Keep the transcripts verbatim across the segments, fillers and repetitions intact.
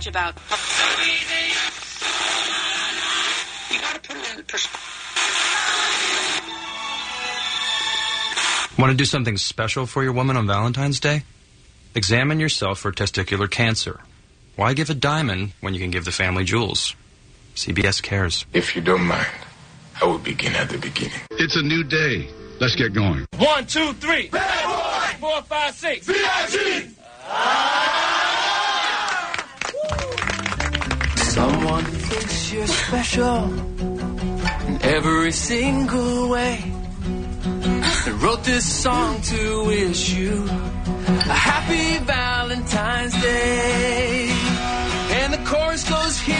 much about. You gotta put it in perspective. Want to do something special for your woman on Valentine's Day? Examine yourself for testicular cancer. Why give a diamond when you can give the family jewels? C B S cares. If you don't mind, I will begin at the beginning. It's a new day. Let's get going. One, two, three. Bad boy. Four, five, six. V I G. Someone thinks you're special in every single way. I wrote this song to wish you a happy Valentine's Day. And the chorus goes here.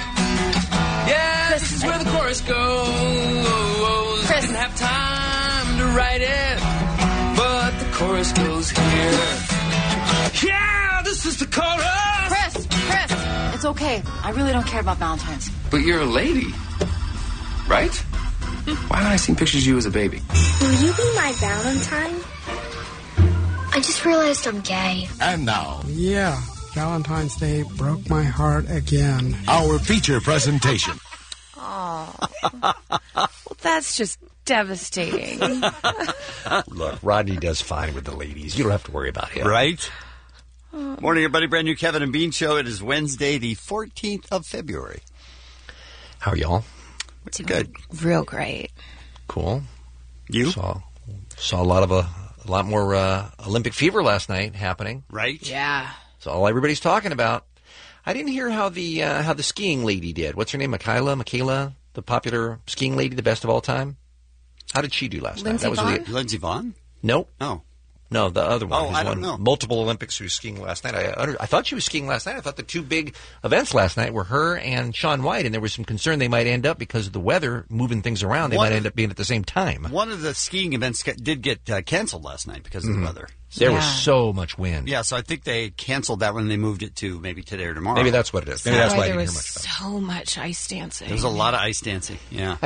Yeah, this is where the chorus goes. Chris. Didn't have time to write it, but the chorus goes here. Yeah, this is the chorus. Chris, Chris, it's okay. I really don't care about Valentine's. But you're a lady, right? Why haven't I seen pictures of you as a baby? Will you be my Valentine? I just realized I'm gay. And now, Yeah, Valentine's Day broke my heart again. our feature presentation. Oh, well, that's just devastating. Look, Rodney does fine with the ladies. You don't have to worry about him. Right? Morning, everybody. Brand new Kevin and Bean Show. It is Wednesday, the fourteenth of February. How are y'all? It's good. Real great. Cool. You? Saw, saw a lot of a, a lot more uh, Olympic fever last night happening. Right? Yeah. It's all everybody's talking about. I didn't hear how the uh, how the skiing lady did. What's her name? Michaela? Michaela? The popular skiing lady, the best of all time? How did she do last Lindsey night? That Vonn? was the, Lindsey Vonn? Nope. Oh. No, the other one. Oh, who's I don't won know. multiple Olympics who was skiing last night. I, I thought she was skiing last night. I thought the two big events last night were her and Shaun White, and there was some concern they might end up because of the weather moving things around. They One might of- end up being at the same time. One of the skiing events get, did get uh, canceled last night because of Mhm. the weather. There Yeah. was so much wind. Yeah, so I think they canceled that when they moved it to maybe today or tomorrow. Maybe that's what it is. Maybe That's that's why I there didn't hear was much about it. so much ice dancing. There was a lot of ice dancing. Yeah.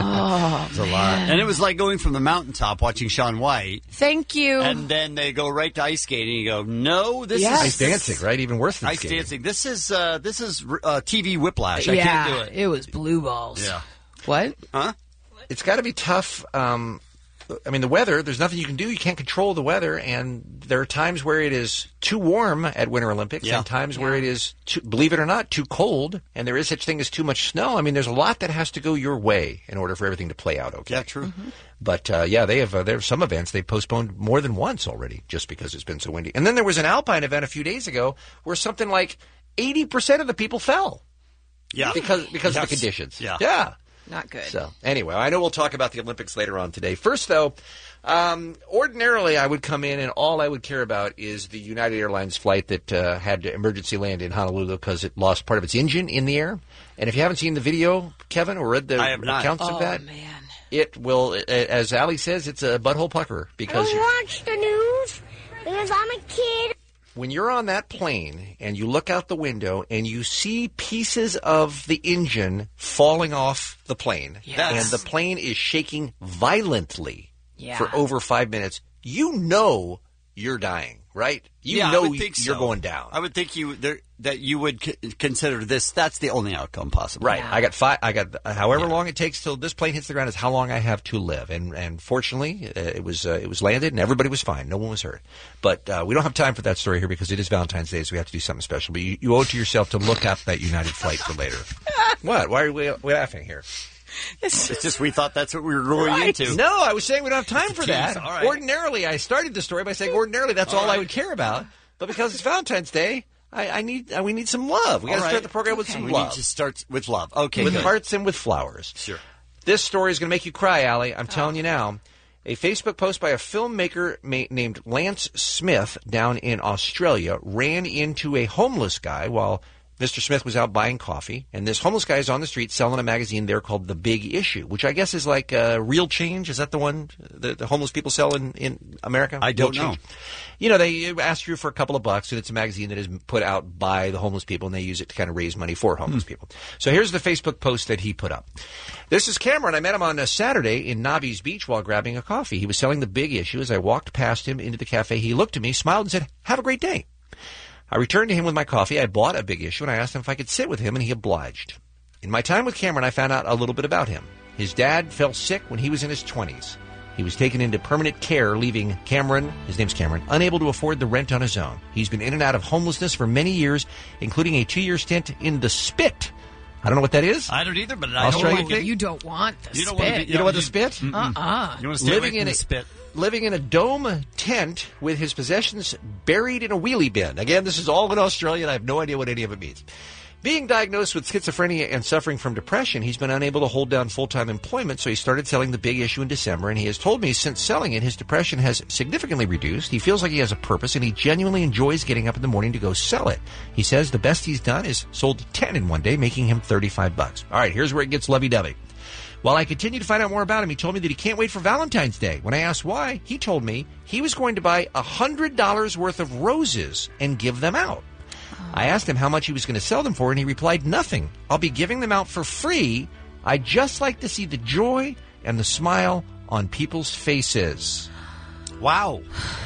Oh, There's a lot. And it was like going from the mountaintop watching Shaun White, Thank you. and then they go right to ice skating. You go, no, this Yes. is Ice dancing, right? Even worse than Ice skating. dancing. This is uh, this is uh, T V whiplash. I yeah, can't do it. was blue balls. Yeah. What? Huh? It's got to be tough. Um, I mean, the weather, there's nothing you can do. You can't control the weather, and there are times where it is too warm at Winter Olympics Yeah. and times where it is, too, believe it or not, too cold, and there is such thing as too much snow. I mean, there's a lot that has to go your way in order for everything to play out okay. Yeah, true. But, uh, yeah, they have uh, there are some events they postponed more than once already just because it's been so windy. And then there was an alpine event a few days ago where something like eighty percent of the people fell Yeah. because, because Yes. of the conditions. Yeah. Yeah. Not good. So, anyway, I know we'll talk about the Olympics later on today. First, though, um, ordinarily I would come in and all I would care about is the United Airlines flight that uh, had to emergency land in Honolulu because it lost part of its engine in the air. And if you haven't seen the video, Kevin, or read the I have not. accounts oh, of that, man. it will, uh, as Allie says, it's a butthole pucker because you- watch the news because I'm a kid. when you're on that plane and you look out the window and you see pieces of the engine falling off the plane Yes. and the plane is shaking violently Yeah. for over five minutes, you know you're dying, right? You yeah, know I would think you're so. going down. I would think you there, that you would c- consider this. That's the only outcome possible. Right. Yeah. I got five. I got uh, however long it takes till this plane hits the ground is how long I have to live. And and fortunately, uh, it was uh, it was landed and everybody was fine. No one was hurt. But uh, we don't have time for that story here because it is Valentine's Day, so we have to do something special. But you, you owe it to yourself to look up that United flight for later. What? Why are we, we laughing here? It's just we thought that's what we were going Right. into. No, I was saying we don't have time for Jeez, that. all right. Ordinarily, I started the story by saying ordinarily that's all, All I right. would care about. But because it's Valentine's Day, I, I need uh, we need some love. We got to All right. start the program with Okay. some we love. need to start with love. Okay, with good. hearts and with flowers. Sure. This story is going to make you cry, Allie. I'm telling you now. A Facebook post by a filmmaker ma- named Lance Smith down in Australia ran into a homeless guy while Mister Smith was out buying coffee. And this homeless guy is on the street selling a magazine there called The Big Issue, which I guess is like uh, Real Change. Is that the one that the homeless people sell in, in America? I don't Real know. Change. You know, they ask you for a couple of bucks, and it's a magazine that is put out by the homeless people, and they use it to kind of raise money for homeless people. So here's the Facebook post that he put up. This is Cameron. I met him on a Saturday in Nobby's Beach while grabbing a coffee. He was selling The Big Issue. As I walked past him into the cafe, he looked at me, smiled, and said, "Have a great day." I returned to him with my coffee. I bought a Big Issue, and I asked him if I could sit with him, and he obliged. In my time with Cameron, I found out a little bit about him. His dad fell sick when he was in his twenties. He was taken into permanent care, leaving Cameron, his name's Cameron, unable to afford the rent on his own. He's been in and out of homelessness for many years, including a two-year stint in the Spit. I don't know what that is. I don't either, but I Australian don't like thing? You don't want the You don't spit. want to be- You know what the Spit? Uh-uh. You want to stay Living away in from a the spit. living in a dome tent with his possessions buried in a wheelie bin. Again, this is all in Australia, and I have no idea what any of it means. Being diagnosed with schizophrenia and suffering from depression, he's been unable to hold down full-time employment, so he started selling the Big Issue in December, and he has told me since selling it, his depression has significantly reduced. He feels like he has a purpose, and he genuinely enjoys getting up in the morning to go sell it. He says the best he's done is sold ten in one day, making him thirty-five bucks. All right, here's where it gets lovey-dovey. While I continued to find out more about him, he told me that he can't wait for Valentine's Day. When I asked why, he told me he was going to buy one hundred dollars worth of roses and give them out. I asked him how much he was going to sell them for, and he replied, nothing. I'll be giving them out for free. I'd just like to see the joy and the smile on people's faces. Wow.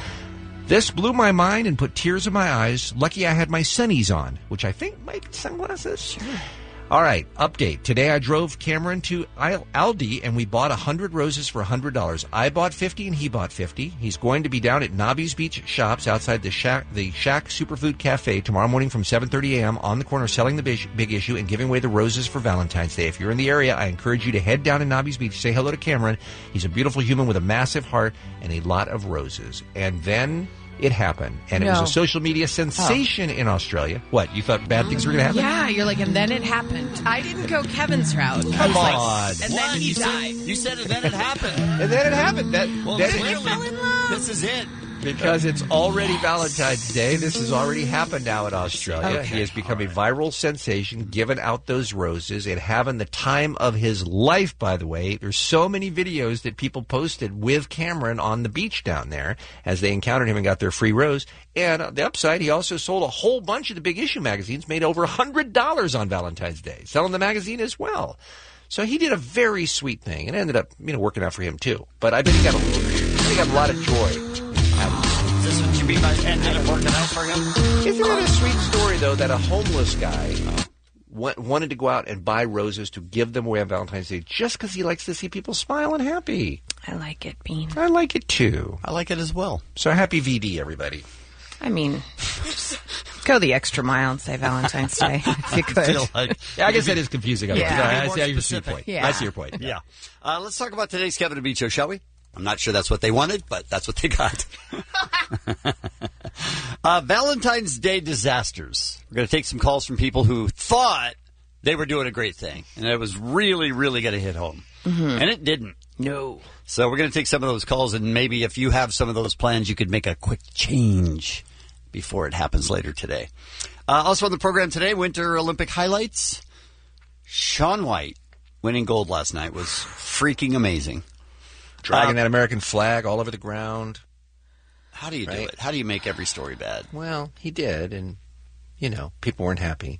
This blew my mind and put tears in my eyes. Lucky I had my sunnies on, which I think might be sunglasses. Sure. All right, update. Today I drove Cameron to Aldi, and we bought one hundred roses for one hundred dollars. I bought fifty, and he bought fifty. He's going to be down at Nobby's Beach Shops outside the Shack, the Shack Superfood Cafe tomorrow morning from seven thirty a.m. on the corner selling the big, big Issue and giving away the roses for Valentine's Day. If you're in the area, I encourage you to head down to Nobby's Beach, say hello to Cameron. He's a beautiful human with a massive heart and a lot of roses. And then it happened, and No. it was a social media sensation in Australia. What, you thought bad things were going to happen? Yeah, you're like, and then it happened. I didn't go Kevin's route. I Come was like, on. and then he you died. Said, you said it, then it happened. And then it happened. That, Well, that clearly, this is it. Because it's already Valentine's Day. This has already happened now in Australia. Okay. He has become a viral sensation, giving out those roses and having the time of his life, by the way. There's so many videos that people posted with Cameron on the beach down there as they encountered him and got their free rose. And on the upside, he also sold a whole bunch of the Big Issue magazines, made over one hundred dollars on Valentine's Day, selling the magazine as well. So he did a very sweet thing, and it ended up, you know, working out for him too. But I bet he got a little, I bet he got a lot of joy. Is this what you mean by ended up working out for him? Isn't it a sweet story, though, that a homeless guy wa- wanted to go out and buy roses to give them away on Valentine's Day just because he likes to see people smile and happy? I like it, Bean. I like it, too. I like it as well. So happy V D, everybody. I mean, go the extra mile and say Valentine's Day if you could. Feel like- Yeah, I guess that is confusing. Yeah. I, I, More see, I see your specific. point. Yeah. I see your point. Yeah. Uh, let's talk about today's Kevin and Bean Show, shall we? I'm not sure that's what they wanted, but that's what they got. uh, Valentine's Day disasters. We're going to take some calls from people who thought they were doing a great thing, and it was really, really going to hit home. Mm-hmm. And it didn't. No. So we're going to take some of those calls, and maybe if you have some of those plans, you could make a quick change before it happens later today. Uh, also on the program today, Winter Olympic highlights. Shaun White winning gold last night was freaking amazing. Dragging Uh, that American flag all over the ground. How do you do Right. it? How do you make every story bad? Well, he did, and, you know, people weren't happy.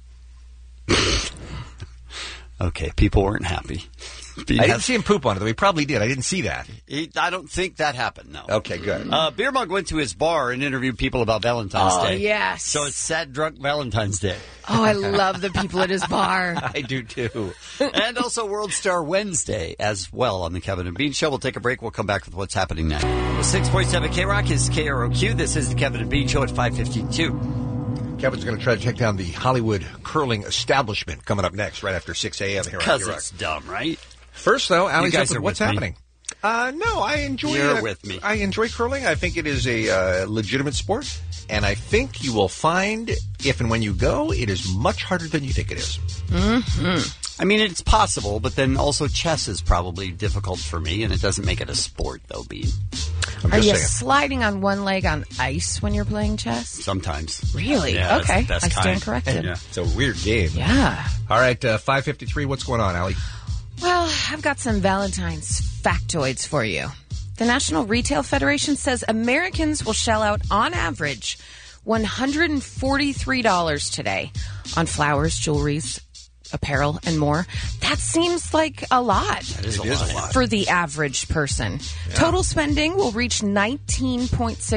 Okay, people weren't happy. I didn't see him poop on it, though. He probably did. I didn't see that. He, I don't think that happened, no. Okay, good. Uh, Beer Mug went to his bar and interviewed people about Valentine's Oh, Day. yes. So it's Sad Drunk Valentine's Day. Oh, I love the people at his bar. I do, too. And also World Star Wednesday as well on the Kevin and Bean Show. We'll take a break. We'll come back with what's happening next. six point seven K-Rock is K R O Q. This is the Kevin and Bean Show at five fifty-two. Kevin's going to try to take down the Hollywood curling establishment coming up next, right after six a.m. here on Because K-Rock. it's dumb, right? First, though, Allie's guys up with are what's with me. happening. Uh, no, I enjoy You're uh, with me. I enjoy curling. I think it is a uh, legitimate sport, and I think you will find, if and when you go, it is much harder than you think it is. Mm-hmm. I mean, it's possible, but then also chess is probably difficult for me, and it doesn't make it a sport, though, Bean. I'm Are just you saying. sliding on one leg on ice when you're playing chess? Sometimes. Really? Yeah, that's Okay. the best I stand kind. corrected. Yeah. It's a weird game. Yeah. All right, uh, five fifty-three, what's going on, Allie? Well, I've got some Valentine's factoids for you. The National Retail Federation says Americans will shell out, on average, one hundred forty-three dollars today on flowers, jewelries, apparel, and more. That seems like a lot. That is, It a, is lot. a lot. For the average person. Total spending will reach nineteen point six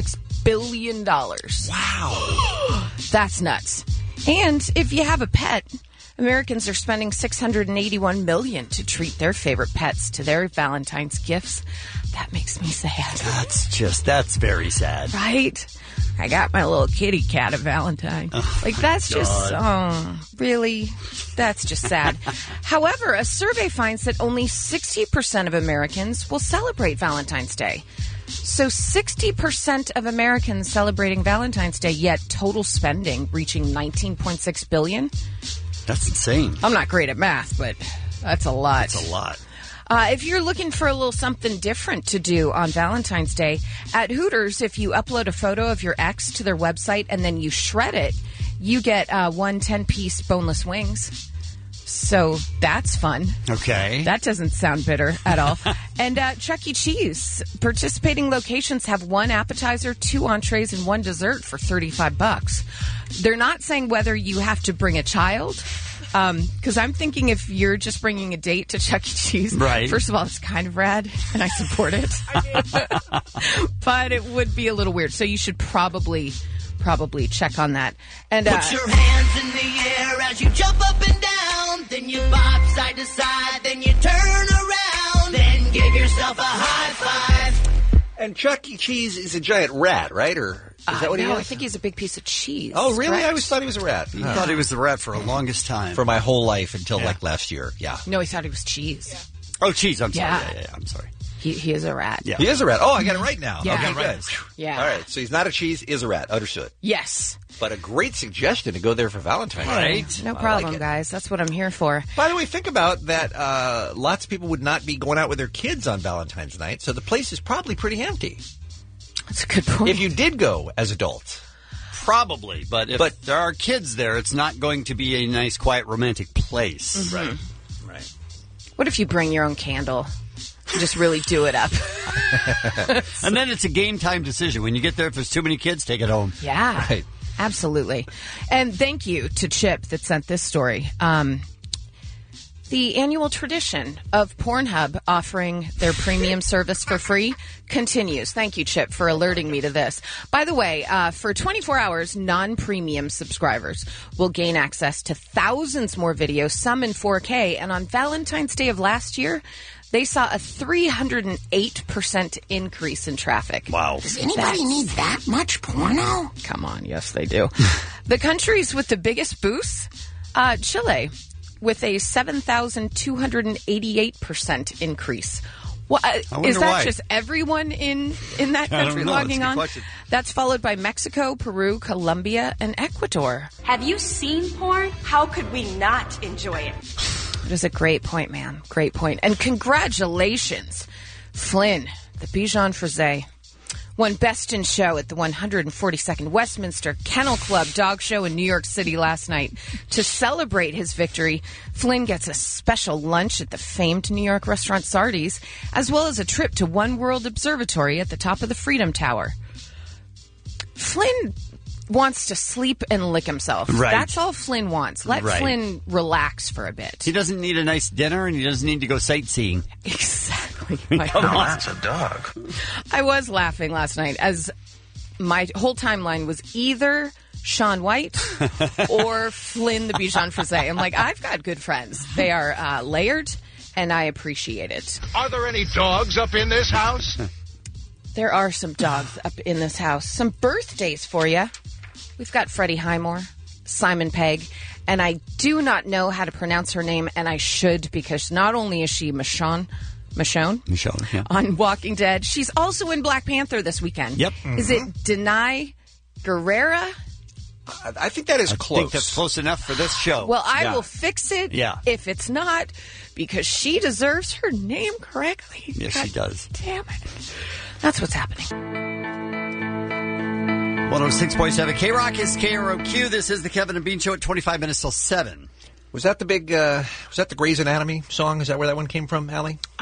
billion dollars. Wow. That's nuts. And if you have a pet, Americans are spending six hundred eighty-one million dollars to treat their favorite pets to their Valentine's gifts. That makes me sad. That's just, that's very sad. Right? I got my little kitty cat at Valentine. Oh, like, that's God. just, oh, really? That's just sad. However, a survey finds that only sixty percent of Americans will celebrate Valentine's Day. So sixty percent of Americans celebrating Valentine's Day, yet total spending reaching nineteen point six billion dollars. That's insane. I'm not great at math, but that's a lot. That's a lot. Uh, if you're looking for a little something different to do on Valentine's Day, at Hooters, if you upload a photo of your ex to their website and then you shred it, you get uh, one ten-piece boneless wings. So that's fun. Okay. That doesn't sound bitter at all. And uh, Chuck E. Cheese, participating locations have one appetizer, two entrees, and one dessert for thirty-five bucks. They're not saying whether you have to bring a child. Because um, I'm thinking if you're just bringing a date to Chuck E. Cheese, right. First of all, it's kind of rad, and I support it. But it would be a little weird. So you should probably, probably check on that. And uh, put your hands in the air as you jump up and down. Then you bob side to side. Then you turn around. Then give yourself a high five. And Chuck E. Cheese is a giant rat, right? Or is that what uh, he no, is? I think he's a big piece of cheese. Oh, really? Correct? I always thought he was a rat. You thought he was the rat for a longest time. For my whole life until yeah. like last year. Yeah. No, he thought he was cheese. Yeah. Oh, cheese. I'm sorry. Yeah. Yeah, yeah, yeah. I'm sorry. He, he is a rat. Yeah. He is a rat. Oh, I got it right now. Yeah. Okay, Yeah. good. Yeah. All right. So he's not a cheese, is a rat. Understood. Yes. But a great suggestion to go there for Valentine's Day. Right. No problem, like guys. That's what I'm here for. By the way, think about that. Uh, lots of people would not be going out with their kids on Valentine's night, so the place is probably pretty empty. That's a good point. If you did go as adults. Probably, but if but, there are kids there, it's not going to be a nice, quiet, romantic place. Mm-hmm. Right. Right. What if you bring your own candle? Just really do it up. And then it's a game time decision. When you get there, if there's too many kids, take it home. Yeah. Right. Absolutely. And thank you to Chip that sent this story. Um, the annual tradition of Pornhub offering their premium service for free continues. Thank you, Chip, for alerting me to this. By the way, uh, for twenty-four hours, non-premium subscribers will gain access to thousands more videos, some in four K. And on Valentine's Day of last year, they saw a three hundred eight percent increase in traffic. Wow. Does anybody That's, need that much porno? Come on. Yes, they do. The countries with the biggest boosts, uh, Chile, with a seven thousand two hundred eighty-eight percent increase. Well, uh, is that why. just everyone in, in that country logging on? Question. That's followed by Mexico, Peru, Colombia, and Ecuador. Have you seen porn? How could we not enjoy it? That is a great point, man. Great point. And congratulations, Flynn, the Bichon Frise, won Best in Show at the one hundred forty-second Westminster Kennel Club Dog Show in New York City last night. To celebrate his victory, Flynn gets a special lunch at the famed New York restaurant Sardi's, as well as a trip to One World Observatory at the top of the Freedom Tower. Flynn wants to sleep and lick himself. Right. That's all Flynn wants. Let right. Flynn relax for a bit. He doesn't need a nice dinner, and he doesn't need to go sightseeing. Exactly. Come on. That's a dog. I was laughing last night as my whole timeline was either Shaun White or Flynn the Bichon Frise. I'm like, I've got good friends. They are uh, layered, and I appreciate it. Are there any dogs up in this house? There are some dogs up in this house. Some birthdays for you. We've got Freddie Highmore, Simon Pegg, and I do not know how to pronounce her name, and I should, because not only is she Michonne, Michonne, Michonne, yeah. on Walking Dead, she's also in Black Panther this weekend. Yep. Is it Denai Guerrera? I think that is I close. think that's close enough for this show. Well, I yeah. will fix it yeah. if it's not, because she deserves her name correctly. Yes, God she does. Damn it. That's what's happening. one oh six point seven K-Rock is K R O Q. This is the Kevin and Bean Show at twenty-five minutes till seven. Was that the big, uh, was that the Grey's Anatomy song? Is that where that one came from, Allie?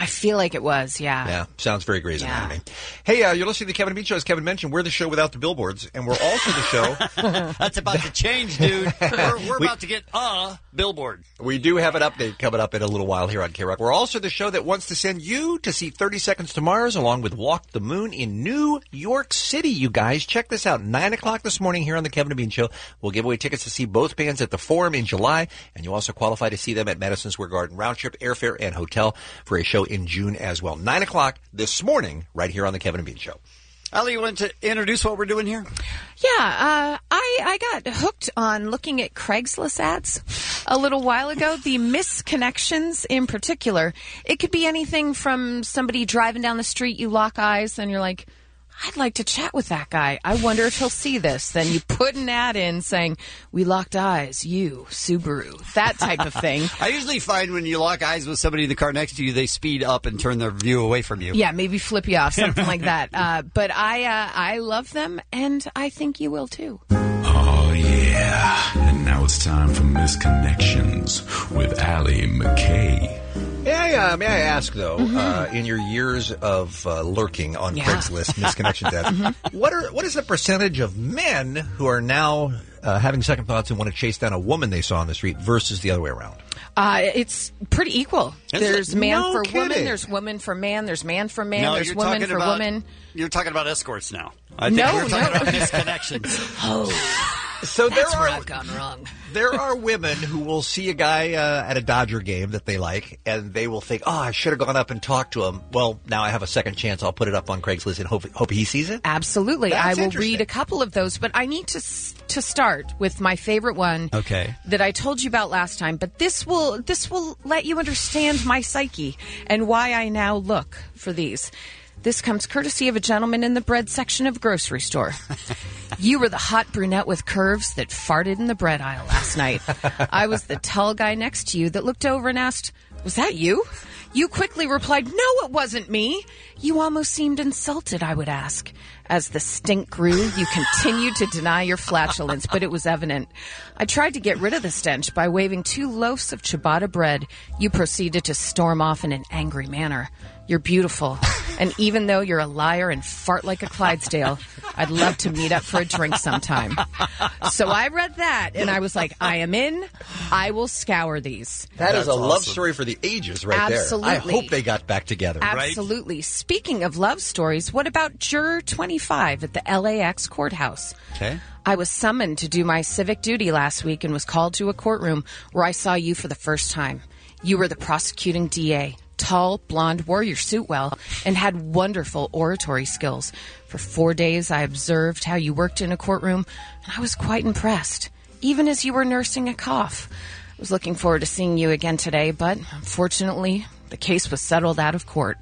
I feel like it was, yeah. Yeah, sounds very Grey's Anatomy. Hey, uh, you're listening to the Kevin and Bean Show. As Kevin mentioned, we're the show without the billboards, and we're also the show... That's about to change, dude. We're, we're We- about to get a billboard. We do have an update coming up in a little while here on K-Rock. We're also the show that wants to send you to see thirty Seconds to Mars along with Walk the Moon in New York City, you guys. Check this out. nine o'clock this morning here on the Kevin and Bean Show. We'll give away tickets to see both bands at the Forum in July, and you also qualify to see them at Madison Square Garden. Round trip, airfare, and hotel for a show in June as well. nine o'clock this morning right here on the Kevin and Bean Show. Ali, you want to introduce what we're doing here? Yeah, uh, I, I got hooked on looking at Craigslist ads a little while ago. The misconnections in particular. It could be anything from somebody driving down the street, you lock eyes, and you're like, I'd like to chat with that guy. I wonder if he'll see this. Then you put an ad in saying, we locked eyes, you, Subaru, that type of thing. I usually find when you lock eyes with somebody in the car next to you, they speed up and turn their view away from you. Yeah, maybe flip you off, something like that. Uh, but I, uh, I love them, and I think you will too. Oh, yeah. And now it's time for Misconnections with Allie McKay. May I, uh, may I ask, though, mm-hmm. uh, in your years of uh, lurking on Yeah. Craigslist misconnections ads, Mhm. what are what is the percentage of men who are now uh, having second thoughts and want to chase down a woman they saw on the street versus the other way around? Uh, it's pretty equal. Is There's it? man No for kidding. woman, there's woman for man, there's man for man, No, there's you're woman talking for about, woman. You're talking about escorts now. I think No, we're talking no. about misconnections. Oh, So there that's are where I've gone wrong. there are women who will see a guy uh, at a Dodger game that they like, and they will think, "Oh, I should have gone up and talked to him." Well, now I have a second chance. I'll put it up on Craigslist and hope hope he sees it. Absolutely. That's I will interesting. read a couple of those, but I need to s- to start with my favorite one Okay. that I told you about last time. But this will this will let you understand my psyche and why I now look for these. This comes courtesy of a gentleman in the bread section of a grocery store. You were the hot brunette with curves that farted in the bread aisle last night. I was the tall guy next to you that looked over and asked, "Was that you?" You quickly replied, "No, it wasn't me." You almost seemed insulted, I would ask. As the stink grew, you continued to deny your flatulence, but it was evident. I tried to get rid of the stench by waving two loaves of ciabatta bread. You proceeded to storm off in an angry manner. You're beautiful, and even though you're a liar and fart like a Clydesdale, I'd love to meet up for a drink sometime. So I read that, and I was like, I am in. I will scour these. That is That's a love awesome. story for the ages, right Absolutely. there. I hope they got back together. Absolutely. Speaking of love stories, what about Juror twenty-five at the L A X courthouse? Okay. I was summoned to do my civic duty last week and was called to a courtroom where I saw you for the first time. You were the prosecuting D A. Tall, blonde, wore your suit well, and had wonderful oratory skills. For four days, I observed how you worked in a courtroom, and I was quite impressed, even as you were nursing a cough. I was looking forward to seeing you again today, but unfortunately, the case was settled out of court.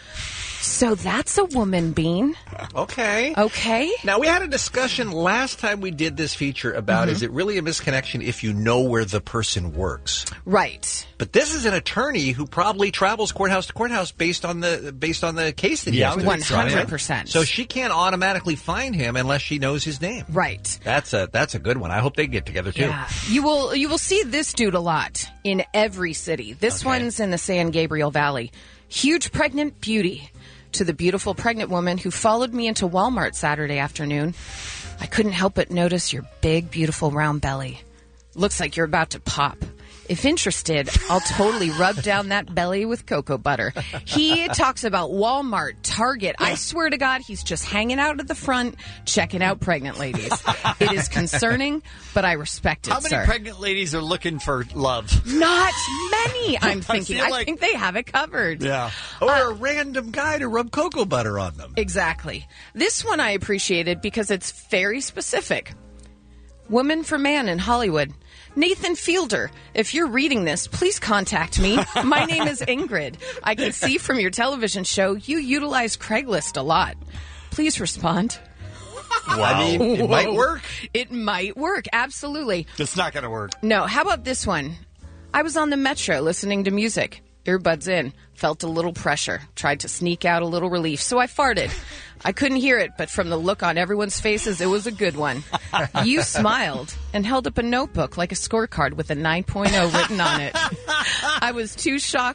So that's a woman, Bean. Okay. Okay. Now, we had a discussion last time we did this feature about, Mhm. is it really a misconnection if you know where the person works? Right. But this is an attorney who probably travels courthouse to courthouse based on the based on the case that he Yeah, has to one hundred percent. So she can't automatically find him unless she knows his name. Right. That's a that's a good one. I hope they get together too. Yeah. You will you will see this dude a lot in every city. This Okay. one's in the San Gabriel Valley. Huge pregnant beauty. To the beautiful pregnant woman who followed me into Walmart Saturday afternoon, I couldn't help but notice your big, beautiful round belly. Looks like you're about to pop. If interested, I'll totally rub down that belly with cocoa butter. He talks about Walmart, Target. I swear to God, he's just hanging out at the front, checking out pregnant ladies. It is concerning, but I respect it, How many sir. pregnant ladies are looking for love? Not many, I'm I thinking. feel I, like- think they have it covered. Yeah. Or a random guy to rub cocoa butter on them. Exactly. This one I appreciated because it's very specific. Woman for man in Hollywood. Nathan Fielder, if you're reading this, please contact me. My name is Ingrid. I can see from your television show you utilize Craigslist a lot. Please respond. Wow. I mean, it might work. It might work, absolutely. It's not going to work. No, how about this one? I was on the metro listening to music. Earbuds in. Felt a little pressure. Tried to sneak out a little relief, so I farted. I couldn't hear it, but from the look on everyone's faces, it was a good one. You smiled and held up a notebook like a scorecard with a nine point oh written on it. I was too shocked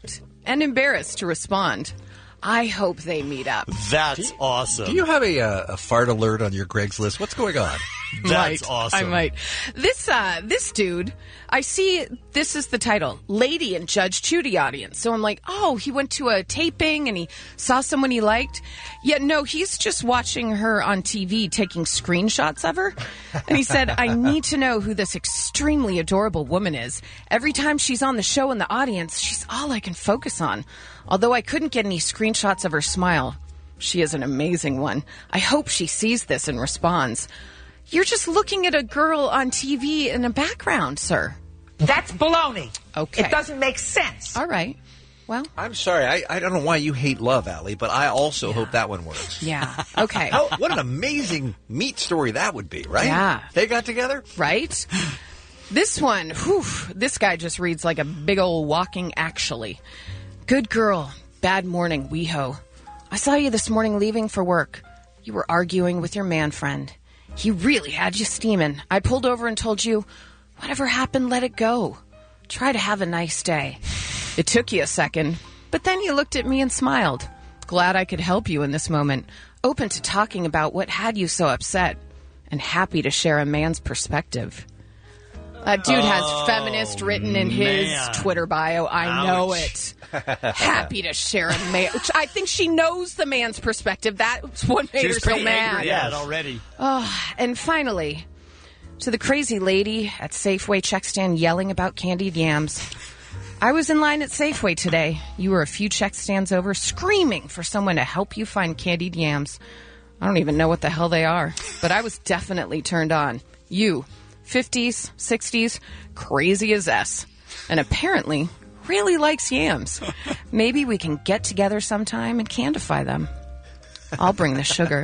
and embarrassed to respond. I hope they meet up. That's awesome. Do you have a, uh, a fart alert on your Greg's List? What's going on? That's might. awesome. I might. This uh, this dude, I see this is the title, Lady in Judge Judy audience. So I'm like, oh, he went to a taping and he saw someone he liked. Yet no, he's just watching her on T V taking screenshots of her. And he said, I need to know who this extremely adorable woman is. Every time she's on the show in the audience, she's all I can focus on. Although I couldn't get any screenshots of her smile. She is an amazing one. I hope she sees this and responds. You're just looking at a girl on T V in a background, sir. That's baloney. Okay. It doesn't make sense. All right. Well, I'm sorry. I, I don't know why you hate love, Allie, but I also yeah. hope that one works. Yeah. Okay. How, what an amazing meat story that would be, right? Yeah. They got together? Right? This one, whew, this guy just reads like a big old walking actually. Good girl. Bad morning, WeHo. I saw you this morning leaving for work. You were arguing with your man friend. He really had you steaming. I pulled over and told you, whatever happened, let it go. Try to have a nice day. It took you a second, but then you looked at me and smiled. Glad I could help you in this moment. Open to talking about what had you so upset. And happy to share a man's perspective. That dude has oh, feminist written in his man. Twitter bio. I Ouch. know it. Happy to share a man. I think she knows the man's perspective. That's what made She's her so pretty mad. angry at it already. Oh, and finally, to the crazy lady at Safeway check stand yelling about candied yams. I was in line at Safeway today. You were a few check stands over screaming for someone to help you find candied yams. I don't even know what the hell they are, but I was definitely turned on. You, fifties, sixties, crazy as S, and apparently really likes yams. Maybe we can get together sometime and cantify them. I'll bring the sugar.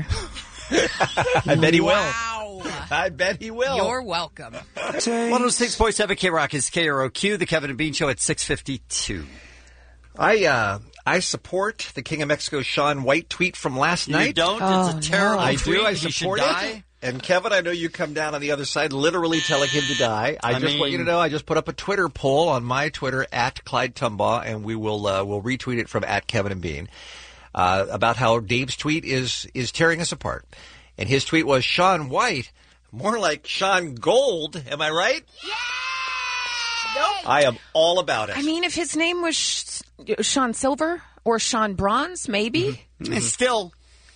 I bet he will. Wow. I bet he will. You're welcome. one oh six point seven K Rock is K R O Q, the Kevin and Bean Show at six fifty-two. I uh, I support the King of Mexico Sean White tweet from last You night. don't? Oh, it's a terrible no. I tweet. do. I He support should it. die. And Kevin, I know you come down on the other side, literally telling him to die. I, I just want you to mean- know, I just put up a Twitter poll on my Twitter at Clyde Tumbaugh, and we will uh, we'll retweet it from at Kevin and Bean uh, about how Dave's tweet is is tearing us apart. And his tweet was Sean White, more like Sean Gold. Am I right? Yeah. Nope. I am all about it. I mean, if his name was Sh- Sean Silver or Sean Bronze, maybe. Mm-hmm. Still,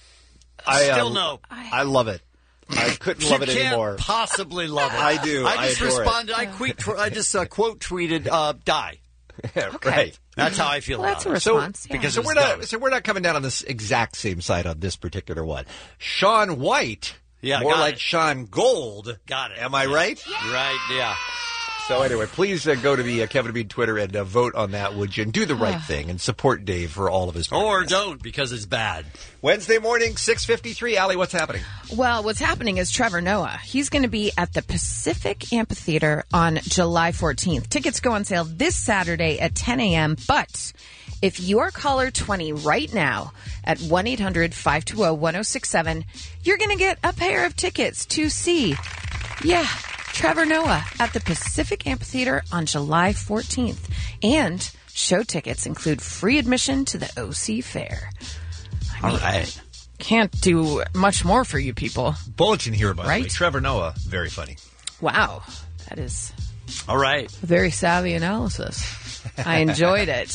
I, still uh, no. I love it. I couldn't You love it can't anymore. possibly love it. I do. I just I adore it. responded. I quit. I just uh, quote tweeted, uh, "Die." Right. That's how I feel Well, that's about a it. response. yeah. because So it's we're not. dumb. So we're not coming down on this exact same side on this particular one. Sean White, Yeah, more got like it. Sean Gold. Got it. Am I Yeah. right? Right. Yeah. So anyway, please uh, go to the uh, Kevin and Bean Twitter and uh, vote on that, would you? And do the right thing and support Dave for all of his. Or podcasts. don't because it's bad. Wednesday morning, six fifty-three. Allie, what's happening? Well, what's happening is Trevor Noah. He's going to be at the Pacific Amphitheater on July fourteenth. Tickets go on sale this Saturday at ten a.m. But if you are caller twenty right now at one eight hundred five two zero one zero six seven, you're going to get a pair of tickets to see, yeah, Trevor Noah at the Pacific Amphitheater on July fourteenth. And show tickets include free admission to the O C Fair. I mean, All right. Can't do much more for you people. Bulletin here, by the way. Right? Trevor Noah, very funny. Wow. That is All right. a very savvy analysis. I enjoyed it.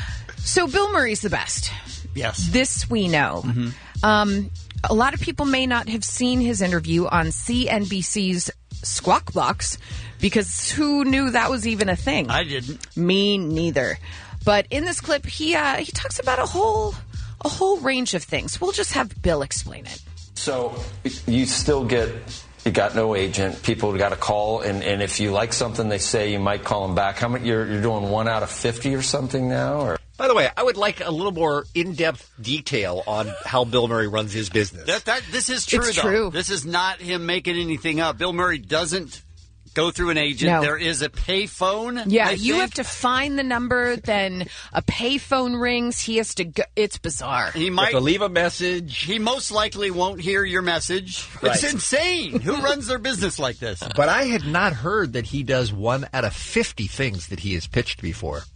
So Bill Murray's the best. Yes. This we know. Mm-hmm. Um, a lot of people may not have seen his interview on C N B C's Squawk Box because who knew that was even a thing? I didn't. Me neither. But in this clip, he uh, he talks about a whole a whole range of things. We'll just have Bill explain it. So you still get, you got no agent. People got to call, and, and if you like something they say, you might call them back. How many? You're, you're doing one out of fifty or something now, or? By the way, I would like a little more in-depth detail on how Bill Murray runs his business. That, that, this is true, It's though. true. This is not him making anything up. Bill Murray doesn't go through an agent. No. There is a pay phone. Yeah, I you think. have to find the number, then a payphone rings. He has to go. It's bizarre. He You have might to leave a message. He most likely won't hear your message. Right. It's insane. Who runs their business like this? But I had not heard that he does one out of fifty things that he has pitched before.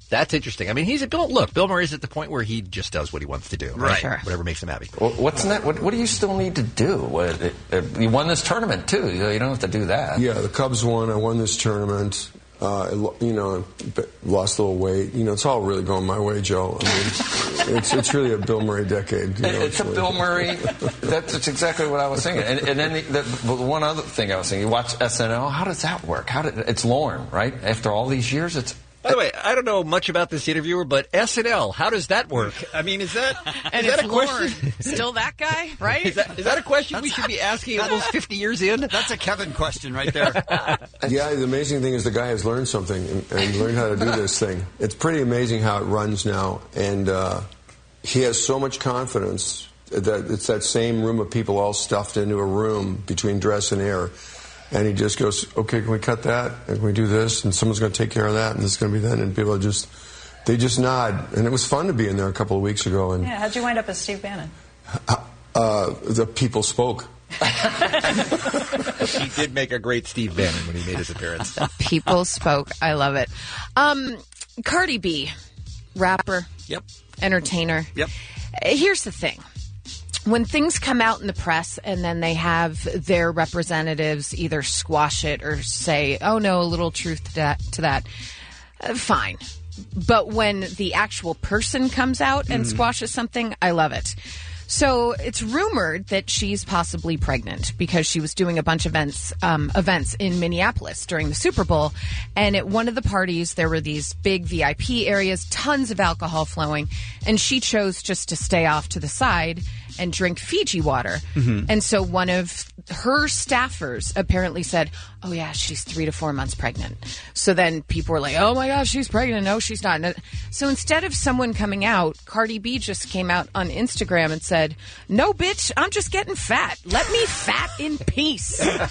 That's interesting. I mean, he's a Bill. Look, Bill Murray's at the point where he just does what he wants to do. Right. Sure. Whatever makes him happy. Well, what's that? What, what do you still need to do? What, it, it, you won this tournament too. You don't have to do that. Yeah, the Cubs won. I won this tournament. Uh, you know, lost a little weight. You know, it's all really going my way, Joe. I mean, it's it's really a Bill Murray decade. You know, it's, it's a really. Bill Murray. That's, that's exactly what I was thinking. And, and then the, the, the one other thing I was thinking, you watch S N L. How does that work? How did it's Lorne, right? After all these years, it's. By the way, I don't know much about this interviewer, but S N L, how does that work? I mean, is that and is that it's a question? Lorne, still that guy, right? Is that, is that a question that's, we should be asking almost fifty years in? That's a Kevin question right there. Yeah, the amazing thing is the guy has learned something and, and learned how to do this thing. It's pretty amazing how it runs now, and uh, he has so much confidence that it's that same room of people all stuffed into a room between dress and air. And he just goes, okay, can we cut that? And can we do this? And someone's going to take care of that, and this is going to be then. And people are just, they just nod. And it was fun to be in there a couple of weeks ago. And yeah, how'd you wind up as Steve Bannon? Uh, uh, the people spoke. He did make a great Steve Bannon when he made his appearance. People spoke. I love it. Um, Cardi B, rapper. Yep. Entertainer. Yep. Here's the thing. When things come out in the press and then they have their representatives either squash it or say, oh, no, a little truth to that, to that uh, fine. But when the actual person comes out and mm. squashes something, I love it. So it's rumored that she's possibly pregnant because she was doing a bunch of events, um, events in Minneapolis during the Super Bowl. And at one of the parties, there were these big V I P areas, tons of alcohol flowing. And she chose just to stay off to the side and drink Fiji water. Mm-hmm. And so one of her staffers apparently said, oh, yeah, she's three to four months pregnant. So then people were like, oh, my gosh, she's pregnant. No, she's not. So instead of someone coming out, Cardi B just came out on Instagram and said, no, bitch, I'm just getting fat. Let me fat in peace. And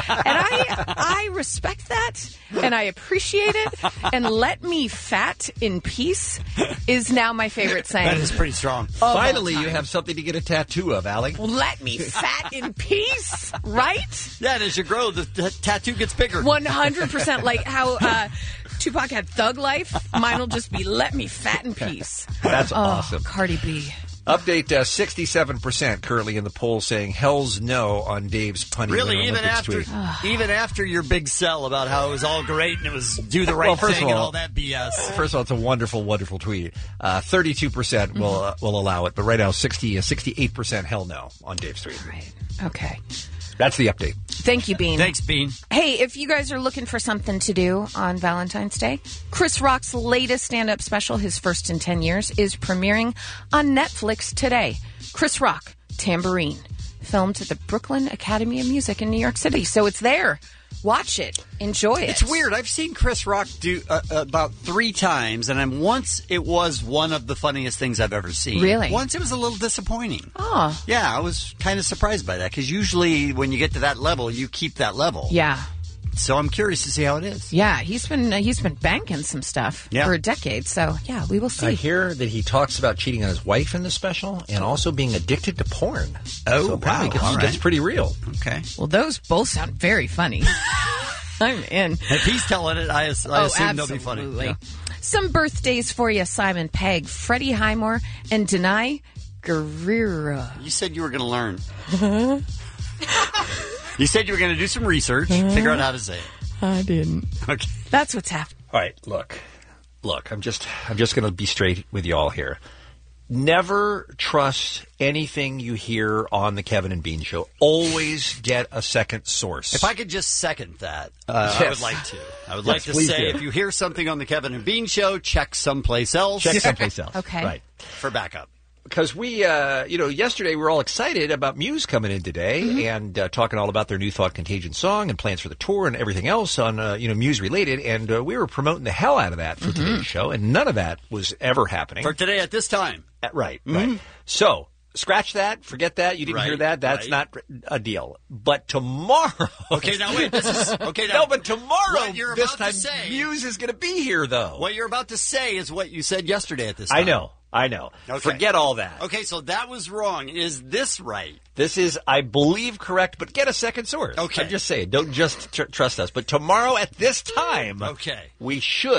I, I respect that, and I appreciate it. And let me fat in peace is now my favorite saying. That is pretty strong. Finally, you have something to get a tattoo of, Allie. Let me fat in peace, right? Yeah, and as you grow, the t- tattoo gets bigger. one hundred percent like how uh, Tupac had Thug Life. Mine will just be let me fat in peace. That's oh, awesome. Cardi B. Update, uh, sixty-seven percent currently in the poll saying hell's no on Dave's punny. Really, even after tweet. even after your big sell about how it was all great and it was do the right well, first thing of all, and all that B S. First of all, it's a wonderful, wonderful tweet. Uh, thirty-two percent will uh, will allow it, but right now, sixty, uh, sixty-eight percent hell no on Dave's tweet. Right. Okay. That's the update. Thank you, Bean. Thanks, Bean. Hey, if you guys are looking for something to do on Valentine's Day, Chris Rock's latest stand-up special, his first in ten years, is premiering on Netflix today. Chris Rock, Tambourine, filmed at the Brooklyn Academy of Music in New York City. So it's there. Watch it. Enjoy it. It's weird. I've seen Chris Rock do uh, about three times, and I'm, once it was one of the funniest things I've ever seen. Really? Once it was a little disappointing. Oh. Yeah, I was kind of surprised by that, because usually when you get to that level, you keep that level. Yeah. So I'm curious to see how it is. Yeah, he's been uh, he's been banking some stuff yeah. for a decade. So, yeah, we will see. I hear that he talks about cheating on his wife in the special and also being addicted to porn. Oh, so wow. It gets, All right. gets pretty real. Okay. Well, those both sound very funny. I'm in. If he's telling it, I, I oh, assume absolutely. they'll be funny. Yeah. Some birthdays for you, Simon Pegg, Freddie Highmore, and Denai Guerrero. You said you were going to learn. You said you were going to do some research, figure out how to say it. I didn't. Okay. That's what's happening. All right, look. Look, I'm just I'm just going to be straight with you all here. Never trust anything you hear on the Kevin and Bean Show. Always get a second source. If I could just second that, uh, yes. I would like to. I would yes, like to please say, do. if you hear something on the Kevin and Bean Show, check someplace else. Check someplace else. Okay. Right. For backup. Because we, uh, you know, yesterday we were all excited about Muse coming in today mm-hmm. and uh, talking all about their New Thought Contagion song and plans for the tour and everything else on, uh, you know, Muse related. And uh, we were promoting the hell out of that for mm-hmm. today's show. And none of that was ever happening. For today at this time. Uh, right, mm-hmm. right. So, scratch that. Forget that. You didn't right, hear that. That's right. not a deal. But tomorrow. Okay, now wait. This is. Okay, now. No, but tomorrow, what you're this about time, to say, Muse is going to be here, though. What you're about to say is what you said yesterday at this time. I know. I know. Okay. Forget all that. Okay, so that was wrong. Is this right? This is, I believe, correct, but get a second source. Okay. I'm just saying, don't just tr- trust us. But tomorrow at this time, okay, we should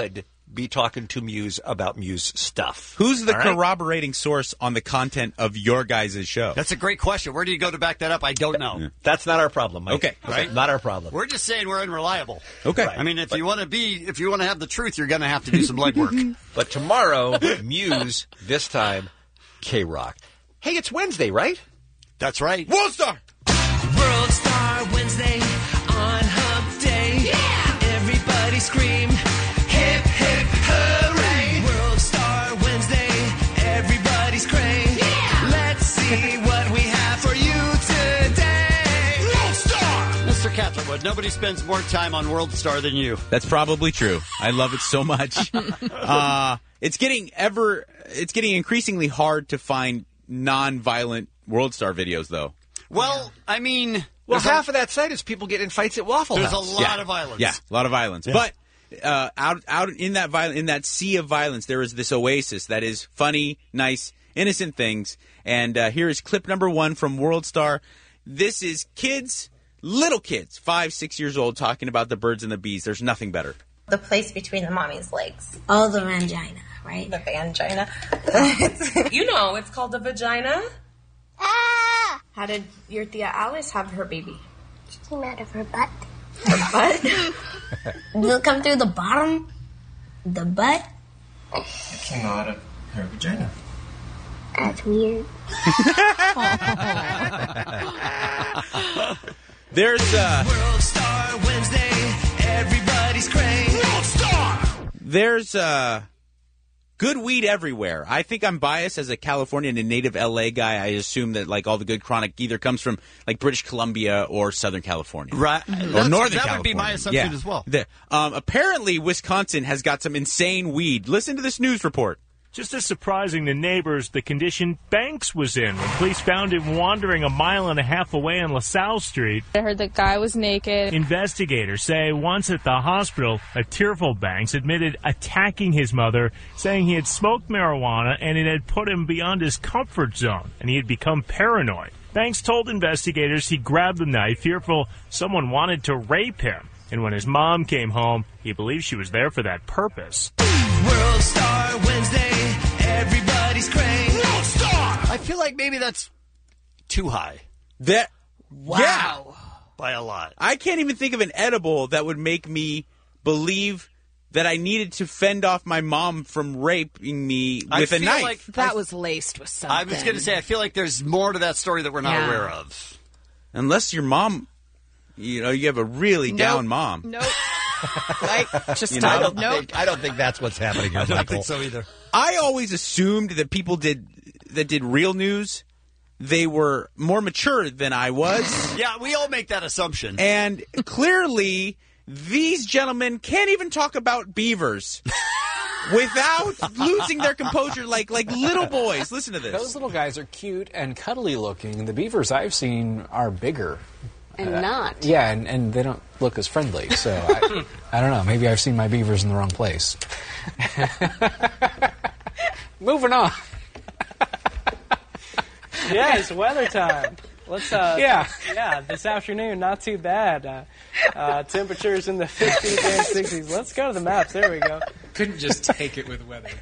be talking to Muse about Muse stuff. Who's the All right? corroborating source on the content of your guys' show? That's a great question. Where do you go to back that up? I don't know. That's not our problem, Mike. Okay. Right? Not our problem. We're just saying we're unreliable. Okay. I mean, if you want to be, if you want to have the truth, you're going to have to do some legwork. But tomorrow, Muse, this time, K-Rock. Hey, it's Wednesday, right? That's right. World Star! World Star Wednesday on Hump Day. Yeah! Everybody scream, hip, hip, hooray! World Star Wednesday, everybody's cray. Yeah! Let's see what we have for you today. World Star! Mister Catherwood, nobody spends more time on World Star than you. That's probably true. I love it so much. uh, it's getting ever, it's getting increasingly hard to find non-violent World Star videos, though. Well, I mean... Well, half of that site is people getting in fights at Waffle There's House. a lot Yeah. of violence. Yeah, a lot of violence. Yeah. But uh, out out in that viol- in that sea of violence, there is this oasis that is funny, nice, innocent things. And uh, here is clip number one from World Star. This is kids, little kids, five, six years old, talking about the birds and the bees. There's nothing better. The place between the mommy's legs. Oh, the vagina, right? The vagina. You know, it's called the vagina. Ah! How did your Tia Alice have her baby? She came out of her butt. Her butt? Did it come through the bottom? The butt? It came out of her vagina. That's weird. There's uh, World Star Wednesday, everybody's cray. World Star! there's uh, good weed everywhere. I think I'm biased as a Californian and native L A guy. I assume that like all the good chronic either comes from like British Columbia or Southern California, Right. Or That's- Northern that California. would be my assumption Yeah. as well. The- um, apparently, Wisconsin has got some insane weed. Listen to this news report. Just as surprising to neighbors, the condition Banks was in when police found him wandering a mile and a half away on LaSalle Street. I heard the guy was naked. Investigators say once at the hospital, a tearful Banks admitted attacking his mother, saying he had smoked marijuana and it had put him beyond his comfort zone, and he had become paranoid. Banks told investigators he grabbed the knife, fearful someone wanted to rape him. And when his mom came home, he believed she was there for that purpose. World Star Wednesday, everybody's cray. World Star! I feel like maybe that's too high. That wow, by a lot. I can't even think of an edible that would make me believe that I needed to fend off my mom from raping me I with a feel knife. like- That was laced with something. I was going to say, I feel like there's more to that story that we're not Yeah. aware of. Unless your mom, you know, you have a really Nope. down mom. Nope. Like, just You know, I I don't don't know. think- I don't think that's what's happening here, I don't Michael. think so either. I always assumed that people did that did real news, they were more mature than I was. Yeah, we all make that assumption. And clearly, these gentlemen can't even talk about beavers without losing their composure like like little boys. Listen to this. Those little guys are cute and cuddly looking. The beavers I've seen are bigger. And Uh, not. Yeah, and, and they don't look as friendly. So I, I don't know. Maybe I've seen my beavers in the wrong place. Moving on. Yeah, it's weather time. Let's uh Yeah. yeah, this afternoon not too bad. Uh, uh, temperatures in the fifties and sixties. Let's go to the maps. There we go. Couldn't just take it with weather.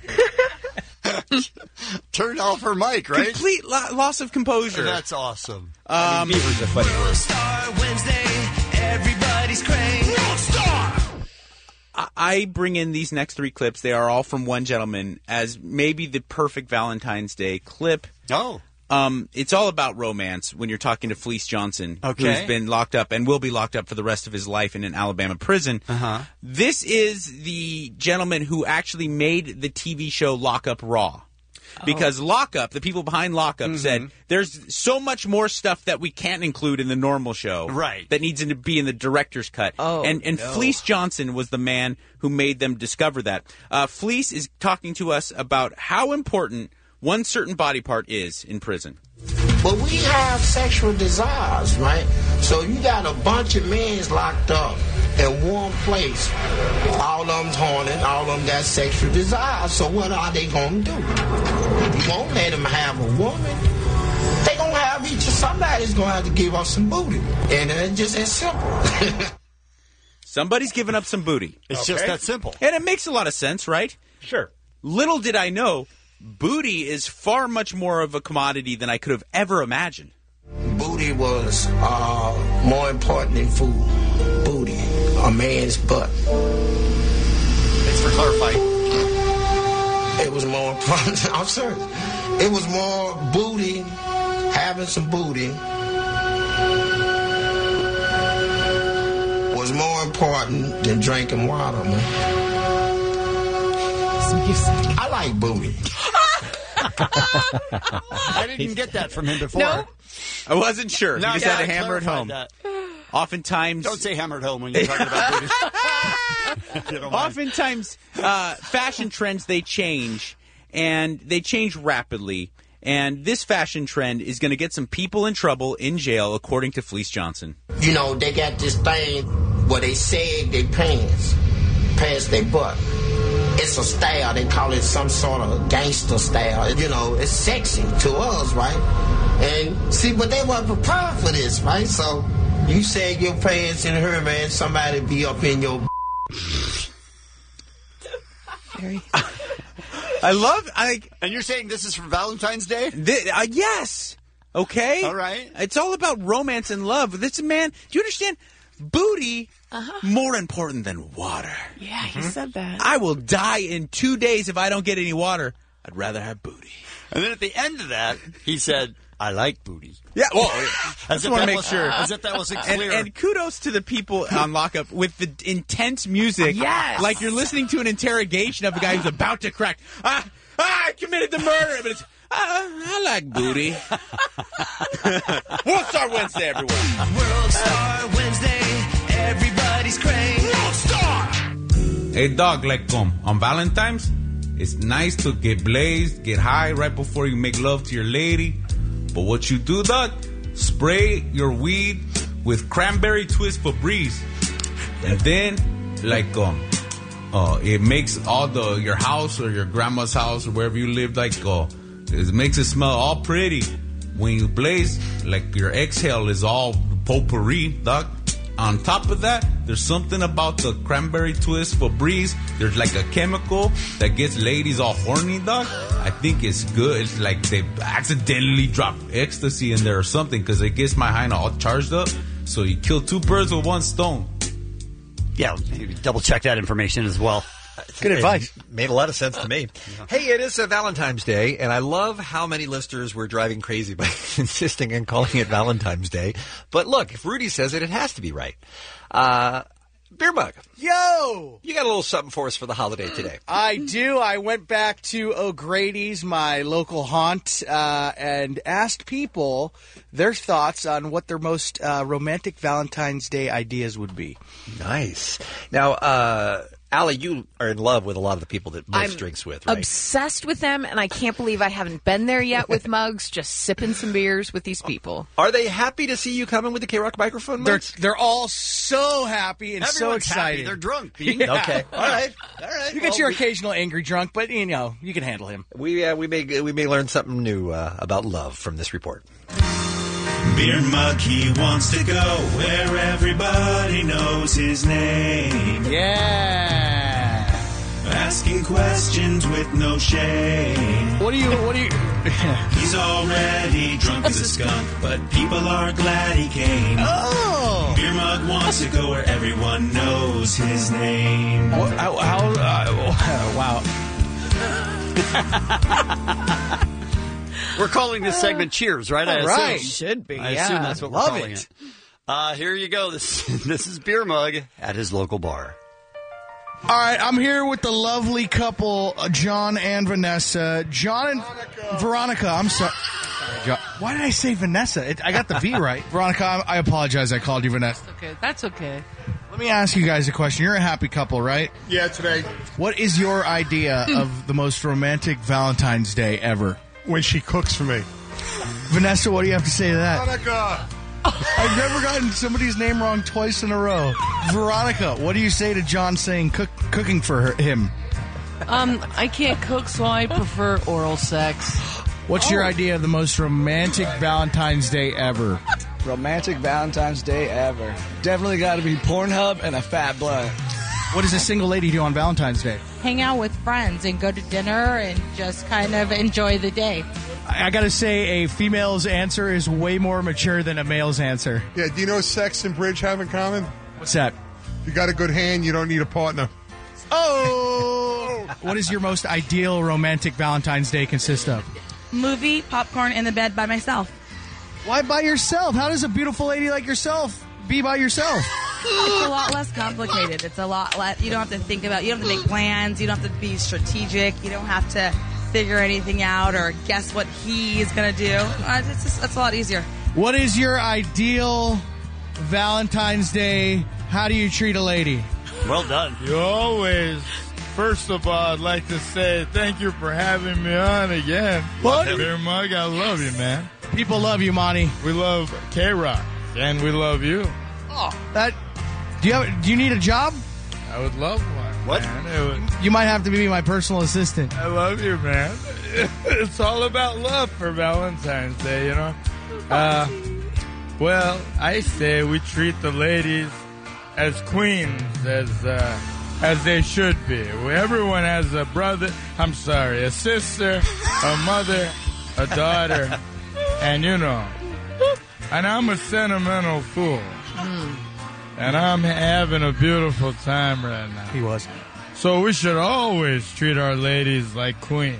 Turned off her mic, right? Complete lo- loss of composure. That's awesome. I mean, beaver's a funny word. World Star Wednesday, everybody's cray. World Star! I- I bring in these next three clips. They are all from one gentleman as maybe the perfect Valentine's Day clip. Oh. Um, it's all about romance when you're talking to Fleece Johnson, Okay. who's been locked up and will be locked up for the rest of his life in an Alabama prison. Uh-huh. This is the gentleman who actually made the T V show Lock Up Raw. Because Lockup, the people behind Lockup said, there's so much more stuff that we can't include in the normal show. Right. That needs to be in the director's cut. Oh, and and no. Fleece Johnson was the man who made them discover that. Uh, Fleece is talking to us about how important one certain body part is in prison. But we have sexual desires, right? So you got a bunch of men locked up in one place. All of them's horny, all of them got sexual desires. So what are they going to do? You won't let them have a woman. They going to have each, somebody's going to have to give up some booty. And it's just as simple. Somebody's giving up some booty. It's just that simple. And it makes a lot of sense, right? Sure. Little did I know, booty is far much more of a commodity than I could have ever imagined. Booty was uh, more important than food. Booty, a man's butt. Thanks for clarifying. It was more important. I'm serious. It was more booty, having some booty was more important than drinking water, man. I like booty. I didn't get that from him before. No. I wasn't sure. No, you just yeah, had to I hammer it home. clarified Oftentimes, Don't say hammer it home when you're talking about booty. You don't mind. oftentimes, uh, fashion trends, they change, and they change rapidly. And this fashion trend is going to get some people in trouble in jail, according to Fleece Johnson. You know, they got this thing where they sag their pants past their butt. It's a style. They call it some sort of gangster style. You know, it's sexy to us, right? And see, but they weren't prepared for this, right? So you sag your pants in her, man, somebody be up in your. I love. I and you're saying this is for Valentine's Day? Th- uh, yes. Okay. All right. It's all about romance and love. This man. Do you understand? Booty uh-huh. more important than water. Yeah, he mm-hmm. said that. I will die in two days if I don't get any water. I'd rather have booty. And then at the end of that, he said, "I like booty." Yeah. Well, I just want to make sure. As if that wasn't clear. And, and kudos to the people on lockup with the intense music. Yes. Like you're listening to an interrogation of a guy who's about to crack. Ah, ah I committed the murder. But it's, ah, I like booty. World Star Wednesday, everyone. World Star Wednesday. Everybody's crazy. World Star. Hey, dog, like um, on Valentine's, it's nice to get blazed, get high right before you make love to your lady. But what you do, dog, spray your weed with cranberry twist Febreze. And then, like, um, uh, it makes all the, your house or your grandma's house or wherever you live, like, uh, it makes it smell all pretty. When you blaze, like, your exhale is all potpourri, dog. On top of that, there's something about the cranberry twist Febreze. There's like a chemical that gets ladies all horny, dog. I think it's good. It's like they accidentally drop ecstasy in there or something because it gets my hyena all charged up. So you kill two birds with one stone. Yeah, maybe double check that information as well. Good advice. Made a lot of sense to me. Hey, it is a Valentine's Day, and I love how many listeners were driving crazy by insisting on calling it Valentine's Day. But look, if Rudy says it, it has to be right. Uh, Beer Mug. Yo! You got a little something for us for the holiday today. I do. I went back to O'Grady's, my local haunt, uh, and asked people their thoughts on what their most uh, romantic Valentine's Day ideas would be. Nice. Now, uh... Allie, you are in love with a lot of the people that Mugs I'm drinks with, right? Obsessed with them, and I can't believe I haven't been there yet with Mugs, just sipping some beers with these people. Are they happy to see you coming with the K-Rock microphone, They're, Mugs? they're all so happy and Everyone's so excited. Happy. They're drunk. Yeah. Okay. All right. All right. You get well, your we, occasional angry drunk, but, you know, you can handle him. We uh, we may we may learn something new uh, about love from this report. Beer Mug, he wants to go where everybody knows his name. Yeah. Asking questions with no shame. What do you, what do you... He's already drunk as a skunk, but people are glad he came. Oh! Beer Mug wants to go where everyone knows his name. What, how, how uh, wow. We're calling this segment Cheers, right? I All right. assume. Should be, I yeah. assume that's what Love we're calling it. it. Uh, here you go. This, this is Beer Mug at his local bar. All right, I'm here with the lovely couple, uh, John and Vanessa. John and Veronica. Veronica I'm sorry. John, why did I say Vanessa? It, I got the V right. Veronica, I, I apologize. I called you Vanessa. Okay, that's okay. Let me ask you guys a question. You're a happy couple, right? Yeah, today. What is your idea of the most romantic Valentine's Day ever? When she cooks for me. Vanessa, what do you have to say to that? Veronica! I've never gotten somebody's name wrong twice in a row. Veronica, what do you say to John saying cook, cooking for her, him? Um, I can't cook, so I prefer oral sex. What's oh. your idea of the most romantic Valentine's Day ever? romantic Valentine's Day ever. Definitely got to be Pornhub and a fat blunt. What does a single lady do on Valentine's Day? Hang out with friends and go to dinner and just kind of enjoy the day. I, I got to say, a female's answer is way more mature than a male's answer. Yeah, do you know sex and bridge have in common? What's that? If you got a good hand, you don't need a partner. Oh! What does your most ideal romantic Valentine's Day consist of? Movie, popcorn, in the bed by myself. Why by yourself? How does a beautiful lady like yourself be by yourself? It's a lot less complicated. It's a lot less. You don't have to think about. You don't have to make plans. You don't have to be strategic. You don't have to figure anything out or guess what he's gonna do. Uh, it's just, it's a lot easier. What is your ideal Valentine's Day? How do you treat a lady? Well done. You always. First of all, I'd like to say thank you for having me on again. What? Beer Mug, I love you, man. People love you, Monty. We love K-Rock, and we love you. Oh, that. Do you have? Do you need a job? I would love one. What? Man. It would, you might have to be my personal assistant. I love you, man. It's all about love for Valentine's Day, you know. Uh, well, I say we treat the ladies as queens, as uh, as they should be. Everyone has a brother. I'm sorry, a sister, a mother, a daughter, and you know. And I'm a sentimental fool. Mm. And I'm having a beautiful time right now. He was. So we should always treat our ladies like queens.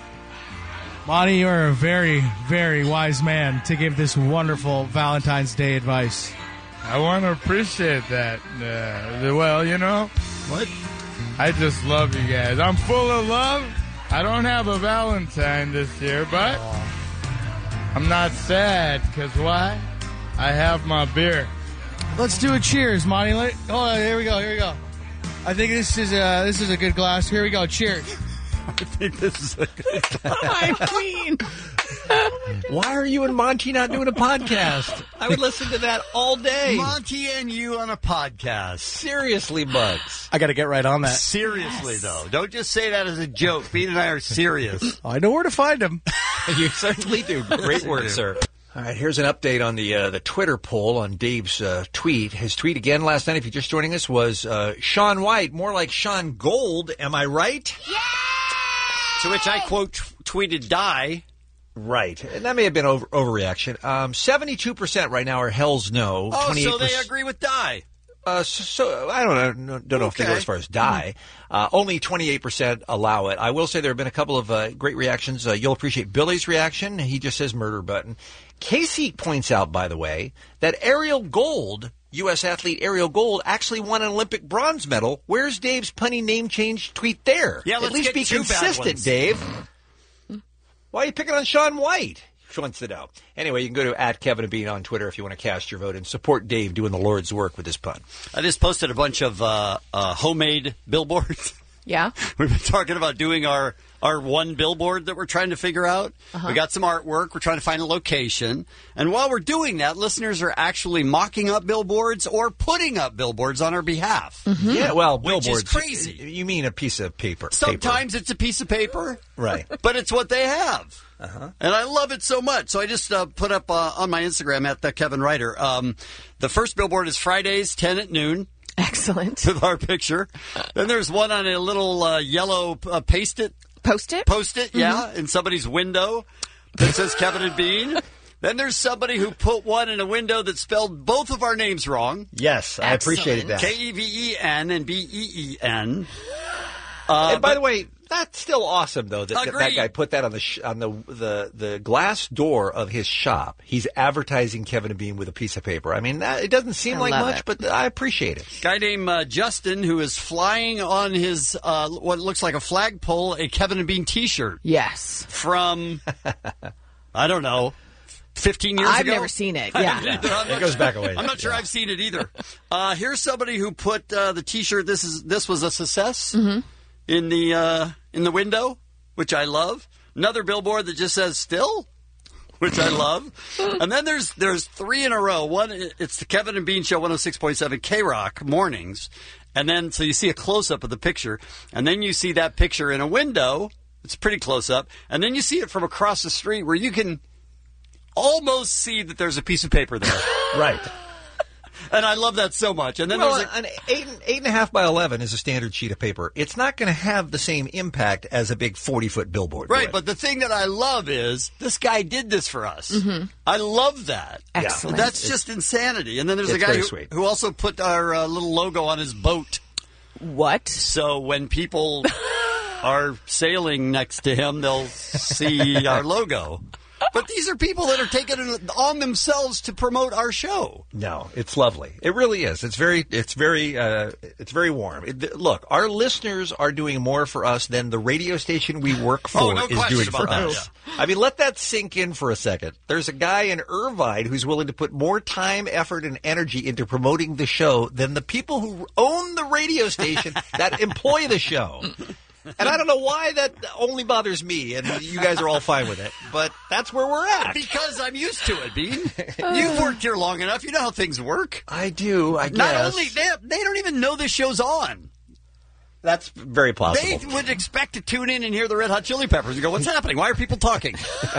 Monty, you're a very, very wise man to give this wonderful Valentine's Day advice. I want to appreciate that. Uh, well, you know. What? I just love you guys. I'm full of love. I don't have a Valentine this year, but I'm not sad, because why? I have my beer. Let's do a cheers, Monty. Let, oh, here we go. Here we go. I think this is a this is a good glass. Here we go. Cheers. I think this is a good glass. I mean, why are you and Monty not doing a podcast? I would listen to that all day. Monty and you on a podcast. Seriously, Bugs. I got to get right on that. Seriously, yes. though. Don't just say that as a joke. Bean and I are serious. I know where to find him. You certainly do. Great work, sir. All right, here's an update on the uh, the Twitter poll on Dave's uh, tweet. His tweet again last night, if you're just joining us, was uh, Sean White, more like Sean Gold. Am I right? Yeah! To which I quote tweeted die. Right. And that may have been over, overreaction. Um, seventy-two percent right now are hell's no. Oh, twenty-eight percent so they agree with die. Uh, so, so I don't know. Don't know okay. if they go as far as die. Uh, only twenty-eight percent allow it. I will say there have been a couple of uh, great reactions. Uh, you'll appreciate Billy's reaction. He just says murder button. Casey points out, by the way, that Ariel Gold, U S athlete Ariel Gold, actually won an Olympic bronze medal. Where's Dave's punny name change tweet there? Yeah, let's At least get be two consistent, Dave. Why are you picking on Sean White? He wants it out. Anyway, you can go to at Kevin and Bean on Twitter if you want to cast your vote and support Dave doing the Lord's work with his pun. I just posted a bunch of uh, uh, homemade billboards. Yeah. We've been talking about doing our, our one billboard that we're trying to figure out. Uh-huh. We got some artwork. We're trying to find a location. And while we're doing that, listeners are actually mocking up billboards or putting up billboards on our behalf. Mm-hmm. Yeah, well, which billboards. is crazy. You mean a piece of paper. Sometimes paper. It's a piece of paper. Right. But it's what they have. Uh-huh. And I love it so much. So I just uh, put up uh, on my Instagram at the Kevin Ryder. Um, the first billboard is Fridays, ten at noon. Excellent. With our picture. Then there's one on a little uh, yellow uh, paste-it. Post-it? Post-it, mm-hmm. yeah, in somebody's window that says Kevin and Bean. Then there's somebody who put one in a window that spelled both of our names wrong. Yes, I Excellent. appreciated that. K E V E N and B E E N. Uh, and by but, the way, that's still awesome, though, that, that, that guy put that on the sh- on the, the the glass door of his shop. He's advertising Kevin and Bean with a piece of paper. I mean, that, it doesn't seem I like much, it. but I appreciate it. Guy named uh, Justin, who is flying on his, uh, what looks like a flagpole, a Kevin and Bean T-shirt. Yes. From, I don't know, fifteen years I've ago? I've never seen it, yeah. It goes back a ways. I'm not sure yeah. I've seen it either. Uh, here's somebody who put uh, the T-shirt, this is this was a success, mm-hmm. in the uh, in the window, which I love. Another billboard that just says still, which I love. And then there's there's three in a row. One, it's the Kevin and Bean Show, one oh six point seven K-Rock mornings. And then, so you see a close-up of the picture. And then you see that picture in a window. It's pretty close-up. And then you see it from across the street where you can almost see that there's a piece of paper there. Right. And I love that so much. And then well, there's a, an eight, eight and a half by eleven is a standard sheet of paper. It's not going to have the same impact as a big forty-foot billboard right, would. but the thing that I love is this guy did this for us. Mm-hmm. I love that. Excellent. That's It's- just insanity. And then there's a it's guy very who, sweet. who also put our uh, little logo on his boat. What? So when people are sailing next to him, they'll see our logo. But these are people that are taking it on themselves to promote our show. No, it's lovely. It really is. It's very, it's very, uh, it's very warm. It, look, our listeners are doing more for us than the radio station we work for Oh, no is question doing about for that, us. I mean, let that sink in for a second. There's a guy in Irvine who's willing to put more time, effort, and energy into promoting the show than the people who own the radio station that employ the show. And I don't know why that only bothers me, and you guys are all fine with it, but that's where we're at. Because I'm used to it, Bean. You've worked here long enough. You know how things work. I do, I guess. Not only, they, they don't even know this show's on. That's very possible. They would expect to tune in and hear the Red Hot Chili Peppers and go, what's happening? Why are people talking?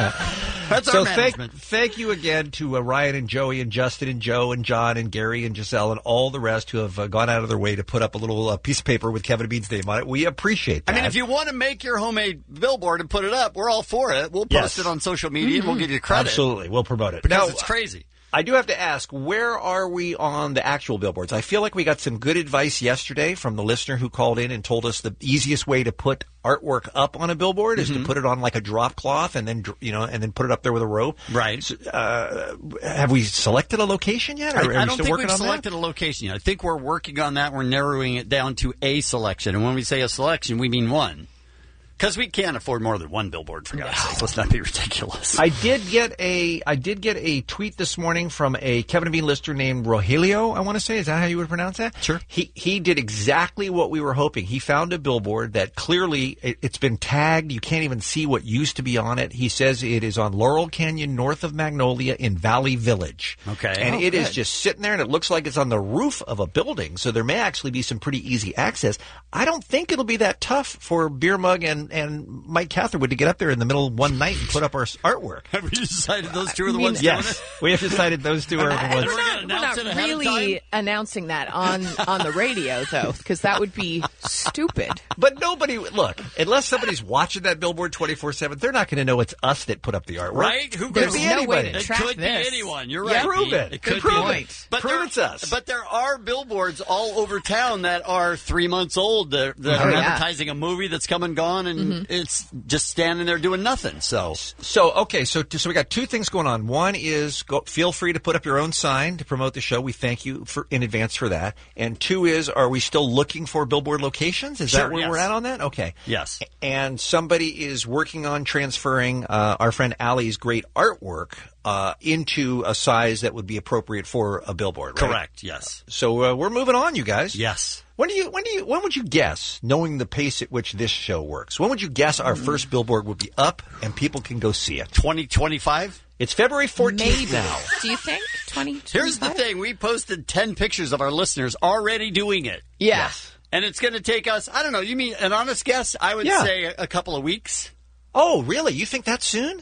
That's so our thank, management. thank you again to uh, Ryan and Joey and Justin and Joe and John and Gary and Giselle and all the rest who have uh, gone out of their way to put up a little uh, piece of paper with Kevin and Bean's name on it. We appreciate that. I mean, if you want to make your homemade billboard and put it up, we're all for it. We'll post Yes. it on social media and we'll give you credit. Absolutely. We'll promote it. Because Now, it's crazy. I do have to ask, where are we on the actual billboards? I feel like we got some good advice yesterday from the listener who called in and told us the easiest way to put artwork up on a billboard is Mm-hmm. to put it on like a drop cloth and then, dr- you know, and then put it up there with a rope. Right. So, uh, have we selected a location yet? Or I, are we I don't still think working we've on selected a location yet. I think we're working on that. We're narrowing it down to a selection. And when we say a selection, we mean one. Because we can't afford more than one billboard, for God's sake. Let's not be ridiculous. I did get a I did get a tweet this morning from a Kevin and Bean listener named Rogelio, I want to say. Is that how you would pronounce that? Sure. He he did exactly what we were hoping. He found a billboard that clearly it, it's been tagged. You can't even see what used to be on it. He says it is on Laurel Canyon north of Magnolia in Valley Village. Okay. And Oh, it is good. just sitting there and it looks like it's on the roof of a building. So there may actually be some pretty easy access. I don't think it'll be that tough for Beer Mug and, and Mike Catherwood to get up there in the middle of one night and put up our s- artwork. Have we decided those two are the I mean, ones doing Yes, it? we have decided those two are the I- ones. we're not, we're not really announcing that on, on the radio, though, because that would be stupid. But nobody, look, unless somebody's watching that billboard twenty-four seven, they're not going to know it's us that put up the artwork. Right? Who could could be no way anybody? to It track could this. be anyone. You're Yeah, right. prove Pete. it. It could Prove be. it. But Prove there, it's us. But there are billboards all over town that are three months old that, that Oh, are yeah. advertising a movie that's come and gone, and Mhm. it's just standing there doing nothing. So, So okay, so so we got two things going on. One is go, feel free to put up your own sign to promote the show. We thank you for in advance for that. And two is, are we still looking for billboard locations? Is Sure, that where yes. we're at on that? Okay. yes. And somebody is working on transferring uh, our friend Allie's great artwork uh, into a size that would be appropriate for a billboard. Right? Correct. Yes. So uh, we're moving on, you guys. Yes. When do you? When do you? When would you guess, knowing the pace at which this show works? When would you guess our first billboard would be up and people can go see it? twenty twenty-five? It's February fourteenth Maybe. now. Do you think? twenty Here's the thing. We posted ten pictures of our listeners already doing it. Yeah. Yes. And it's going to take us, I don't know, you mean an honest guess? I would Yeah. say a, a couple of weeks. Oh, really? You think that soon?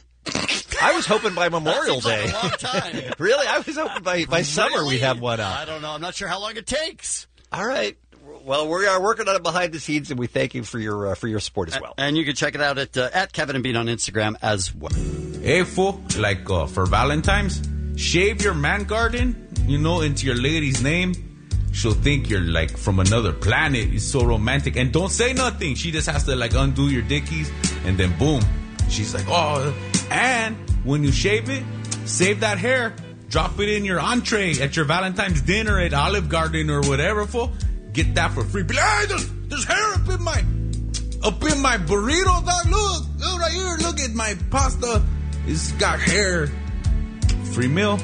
I was hoping by Memorial That Day. seems like a long time. Really? I was hoping by, by summer Really? we'd have one I up. don't know. I'm not sure how long it takes. All right. Well, we are working on it behind the scenes, and we thank you for your uh, for your support as well. And you can check it out at uh, at Kevin and Bean on Instagram as well. Hey, fool, like uh, for Valentine's, shave your man garden, you know, into your lady's name. She'll think you're like from another planet. It's so romantic. And don't say nothing. She just has to like undo your dickies, and then boom. She's like, oh. And when you shave it, save that hair. Drop it in your entree at your Valentine's dinner at Olive Garden or whatever, fool. Get that for free. Be like, hey, there's, there's hair up in my up in my burrito, dog. Look, look right here. Look at my pasta. It's got hair. Free meal.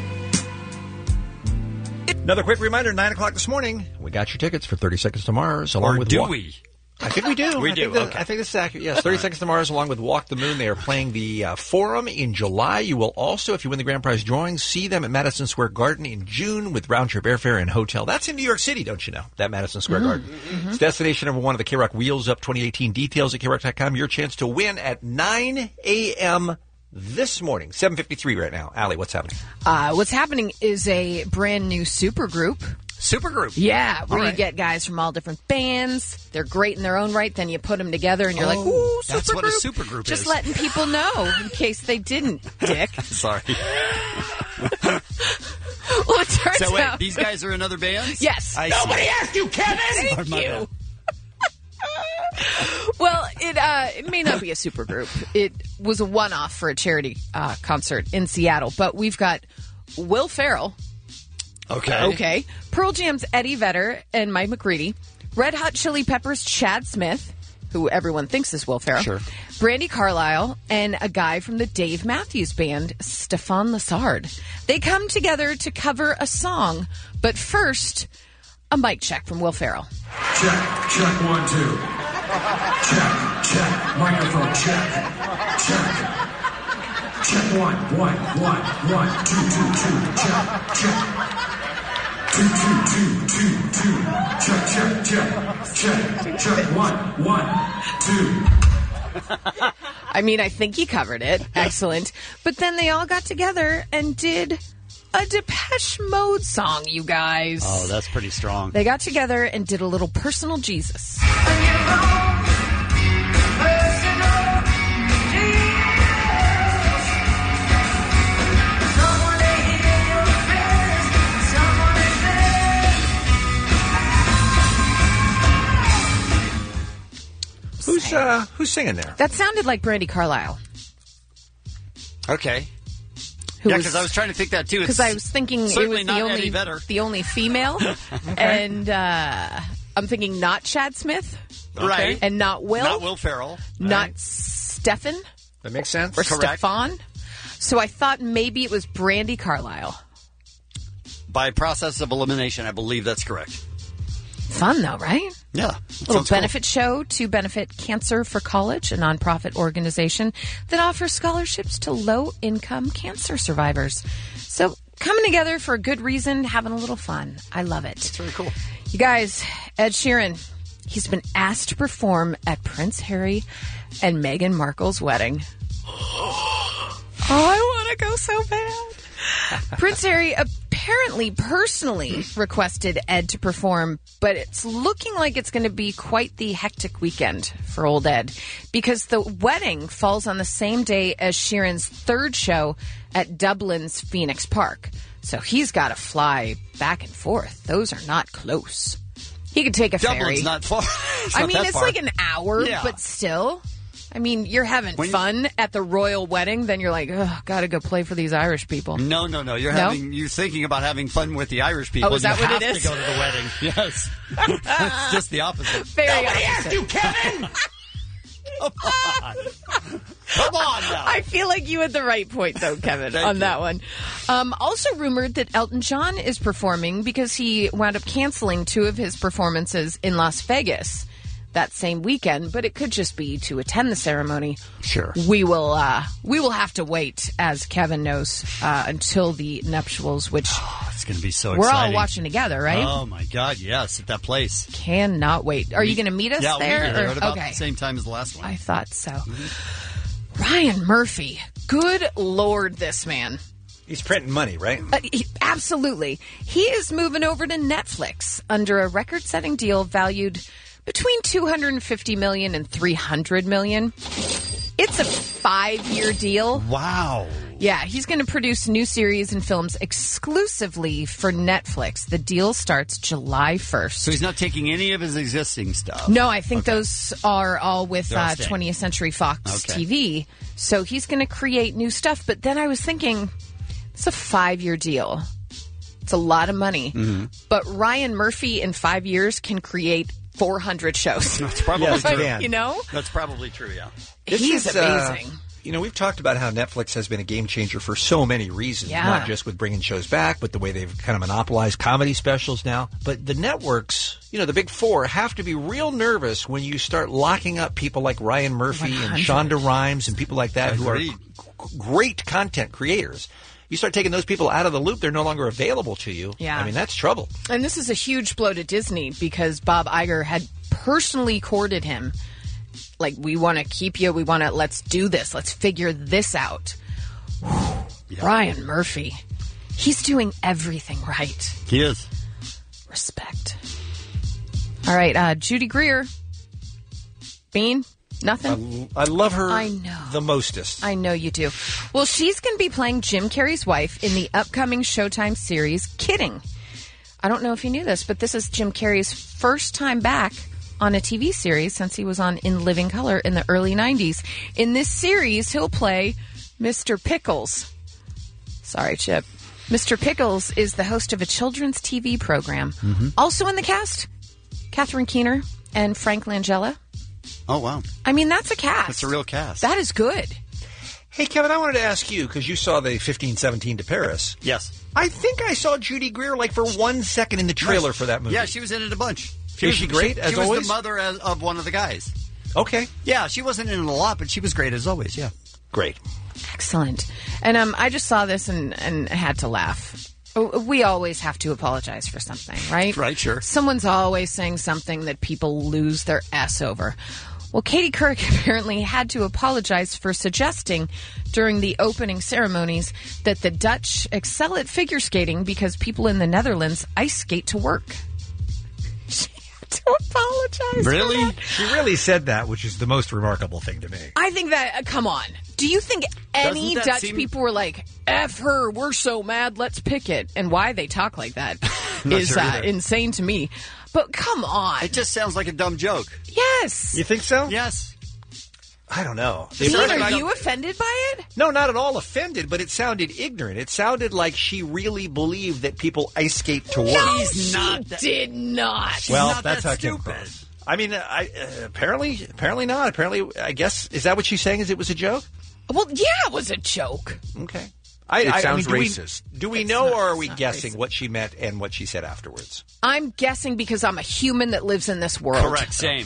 Another quick reminder: nine o'clock this morning. We got your tickets for thirty seconds to Mars, along Or with do Walk- we? I think we do. We I do, Think that, okay. I think this is accurate. Yes, thirty seconds to Mars, along with Walk the Moon. They are playing the uh, Forum in July. You will also, if you win the grand prize drawing, see them at Madison Square Garden in June with round trip airfare and hotel. That's in New York City, don't you know? That Madison Square Garden. It's destination number one of the K-Rock Wheels Up twenty eighteen. Details at K Rock dot com. Your chance to win at nine a.m. this morning. seven fifty-three right now. Allie, what's happening? Uh, what's happening is a brand new supergroup. Supergroup? Yeah, where All you right. get guys from all different bands. They're great in their own right. Then you put them together and you're like, Oh, ooh, that's what a supergroup. supergroup Just is. letting people know in case they didn't, Dick. Sorry. Well, it turns So wait, out... these guys are in other bands? Yes. I Nobody see. asked you, Kevin! Thank My you. bad. Well, it uh, it may not be a supergroup. It was a one-off for a charity uh, concert in Seattle. But we've got Will Ferrell. Okay. Okay. Pearl Jam's Eddie Vedder and Mike McCready. Red Hot Chili Peppers' Chad Smith, who everyone thinks is Will Ferrell. Sure. Brandy Carlisle, and a guy from the Dave Matthews Band, Stefan Lassard. They come together to cover a song. But first, a mic check from Will Ferrell. Check, check, one, two. Check, check, microphone, check, check. Check, one, one, one, one, two, two, two, check, check. Two, two, two, two, two, check, check, check, check, check, one, one, two. I mean, I think he covered it. Excellent. But then they all got together and did a Depeche Mode song, you guys. Oh, that's pretty strong. They got together and did a little personal Jesus. Who's uh, who's singing there? That sounded like Brandy Carlisle. Okay. Who yeah, was- because I was trying to think that too. Because It's I was thinking it certainly was not the Eddie only Vedder. the only female, and uh, I'm thinking not Chad Smith, Right. and not Will, Not Will Ferrell. not Stefan That makes sense. or Correct. Stefan. So I thought maybe it was Brandy Carlisle. By process of elimination, I believe that's correct. Fun though, right? Yeah. Little sounds cool. benefit show to benefit Cancer for College, a nonprofit organization that offers scholarships to low-income cancer survivors. So coming together for a good reason, having a little fun. I love it. It's very cool. You guys, Ed Sheeran, he's been asked to perform at Prince Harry and Meghan Markle's wedding. Oh, I want to go so bad. Prince Harry apparently personally requested Ed to perform, but it's looking like it's going to be quite the hectic weekend for old Ed because the wedding falls on the same day as Sheeran's third show at Dublin's Phoenix Park. So he's got to fly back and forth. Those are not close. He could take a Dublin's ferry. not far. It's I not mean, that it's far. like an hour, Yeah. but still. I mean, you're having When you- fun at the royal wedding, then you're like, ugh, gotta go play for these Irish people. No, no, no. You're No? having you're thinking about having fun with the Irish people. Oh, is that you what have it is? to go to the wedding. Yes. It's just the opposite. Very opposite. Kevin! Come on. Come on now. I feel like you had the right point, though, Kevin, Thank on you. that one. Um, also rumored that Elton John is performing because he wound up canceling two of his performances in Las Vegas that same weekend, but it could just be to attend the ceremony. Sure. We will uh, we will have to wait, as Kevin knows, uh, until the nuptials, which It's going to be so we're exciting. all watching together, right? Oh my God! Yes, at that place. Cannot wait. Are you going to meet us yeah, I'll there? meet you there or- at about okay. the same time as the last one. I thought so. Ryan Murphy. Good Lord, this man. He's printing money, right? Uh, he- absolutely. He is moving over to Netflix under a record-setting deal valued between two hundred fifty million dollars and three hundred million dollars. It's a five-year deal. Wow. Yeah, he's going to produce new series and films exclusively for Netflix. The deal starts July first. So he's not taking any of his existing stuff. No, I think those are all with They're all uh, staying. twentieth Century Fox Okay. T V. So he's going to create new stuff. But then I was thinking, it's a five-year deal. It's a lot of money. Mm-hmm. But Ryan Murphy in five years can create four hundred shows. That's probably Yes, true. he can. You know? That's probably true. Yeah. This He's is, uh, amazing. you know, we've talked about how Netflix has been a game changer for so many reasons, Yeah. not just with bringing shows back, but the way they've kind of monopolized comedy specials now. But the networks, you know, the big four, have to be real nervous when you start locking up people like Ryan Murphy one and hundred. Shonda Rhimes and people like that who are Agreed. g- great content creators. You start taking those people out of the loop, they're no longer available to you. Yeah. I mean, that's trouble. And this is a huge blow to Disney because Bob Iger had personally courted him like, we want to keep you. We want to, let's do this. Let's figure this out. Yeah. Ryan Murphy. He's doing everything right. He is. Respect. All right, uh, Judy Greer. Bean, nothing? I, I love her I know. the mostest. I know you do. Well, she's going to be playing Jim Carrey's wife in the upcoming Showtime series, Kidding. I don't know if you knew this, but this is Jim Carrey's first time back on a T V series since he was on In Living Color in the early nineties. In this series, he'll play Mister Pickles. Sorry, Chip. Mister Pickles is the host of a children's T V program. Mm-hmm. Also in the cast, Catherine Keener and Frank Langella. Oh, wow. I mean, that's a cast. That's a real cast. That is good. Hey, Kevin, I wanted to ask you, because you saw the fifteen seventeen to Paris. Yes. I think I saw Judy Greer like for one second in the trailer for that movie. Yeah, she was in it a bunch. She Is was, she great, she, as she always? was the mother as, of one of the guys. Okay. Yeah, she wasn't in it a lot, but she was great as always, yeah. Great. Excellent. And um, I just saw this and, and had to laugh. Oh, we always have to apologize for something, right? Right, sure. Someone's always saying something that people lose their S over. Well, Katie Couric apparently had to apologize for suggesting during the opening ceremonies that the Dutch excel at figure skating because people in the Netherlands ice skate to work. She had to apologize. Really? For that. She really said that, which is the most remarkable thing to me. I think that, uh, come on. Do you think any Doesn't that Dutch seem- people were like, F her, we're so mad, let's pick it? And why they talk like that Not is sure uh, either. insane to me. But come on. It just sounds like a dumb joke. Yes. You think so? Yes. I don't know. Dean, Especially- are you offended by it? No, not at all offended, but it sounded ignorant. It sounded like she really believed that people ice skate to work. No, she did not. Well, that's how it came across. I mean, I, uh, apparently, apparently not. Apparently, I guess, is that what she's saying? Is it was a joke? Well, yeah, it was a joke. Okay. I, It I- I sounds mean, do we- racist. Do we, It's know, not- or are it's we not guessing racist. what she meant and what she said afterwards? I'm guessing because I'm a human that lives in this world. Correct. Same.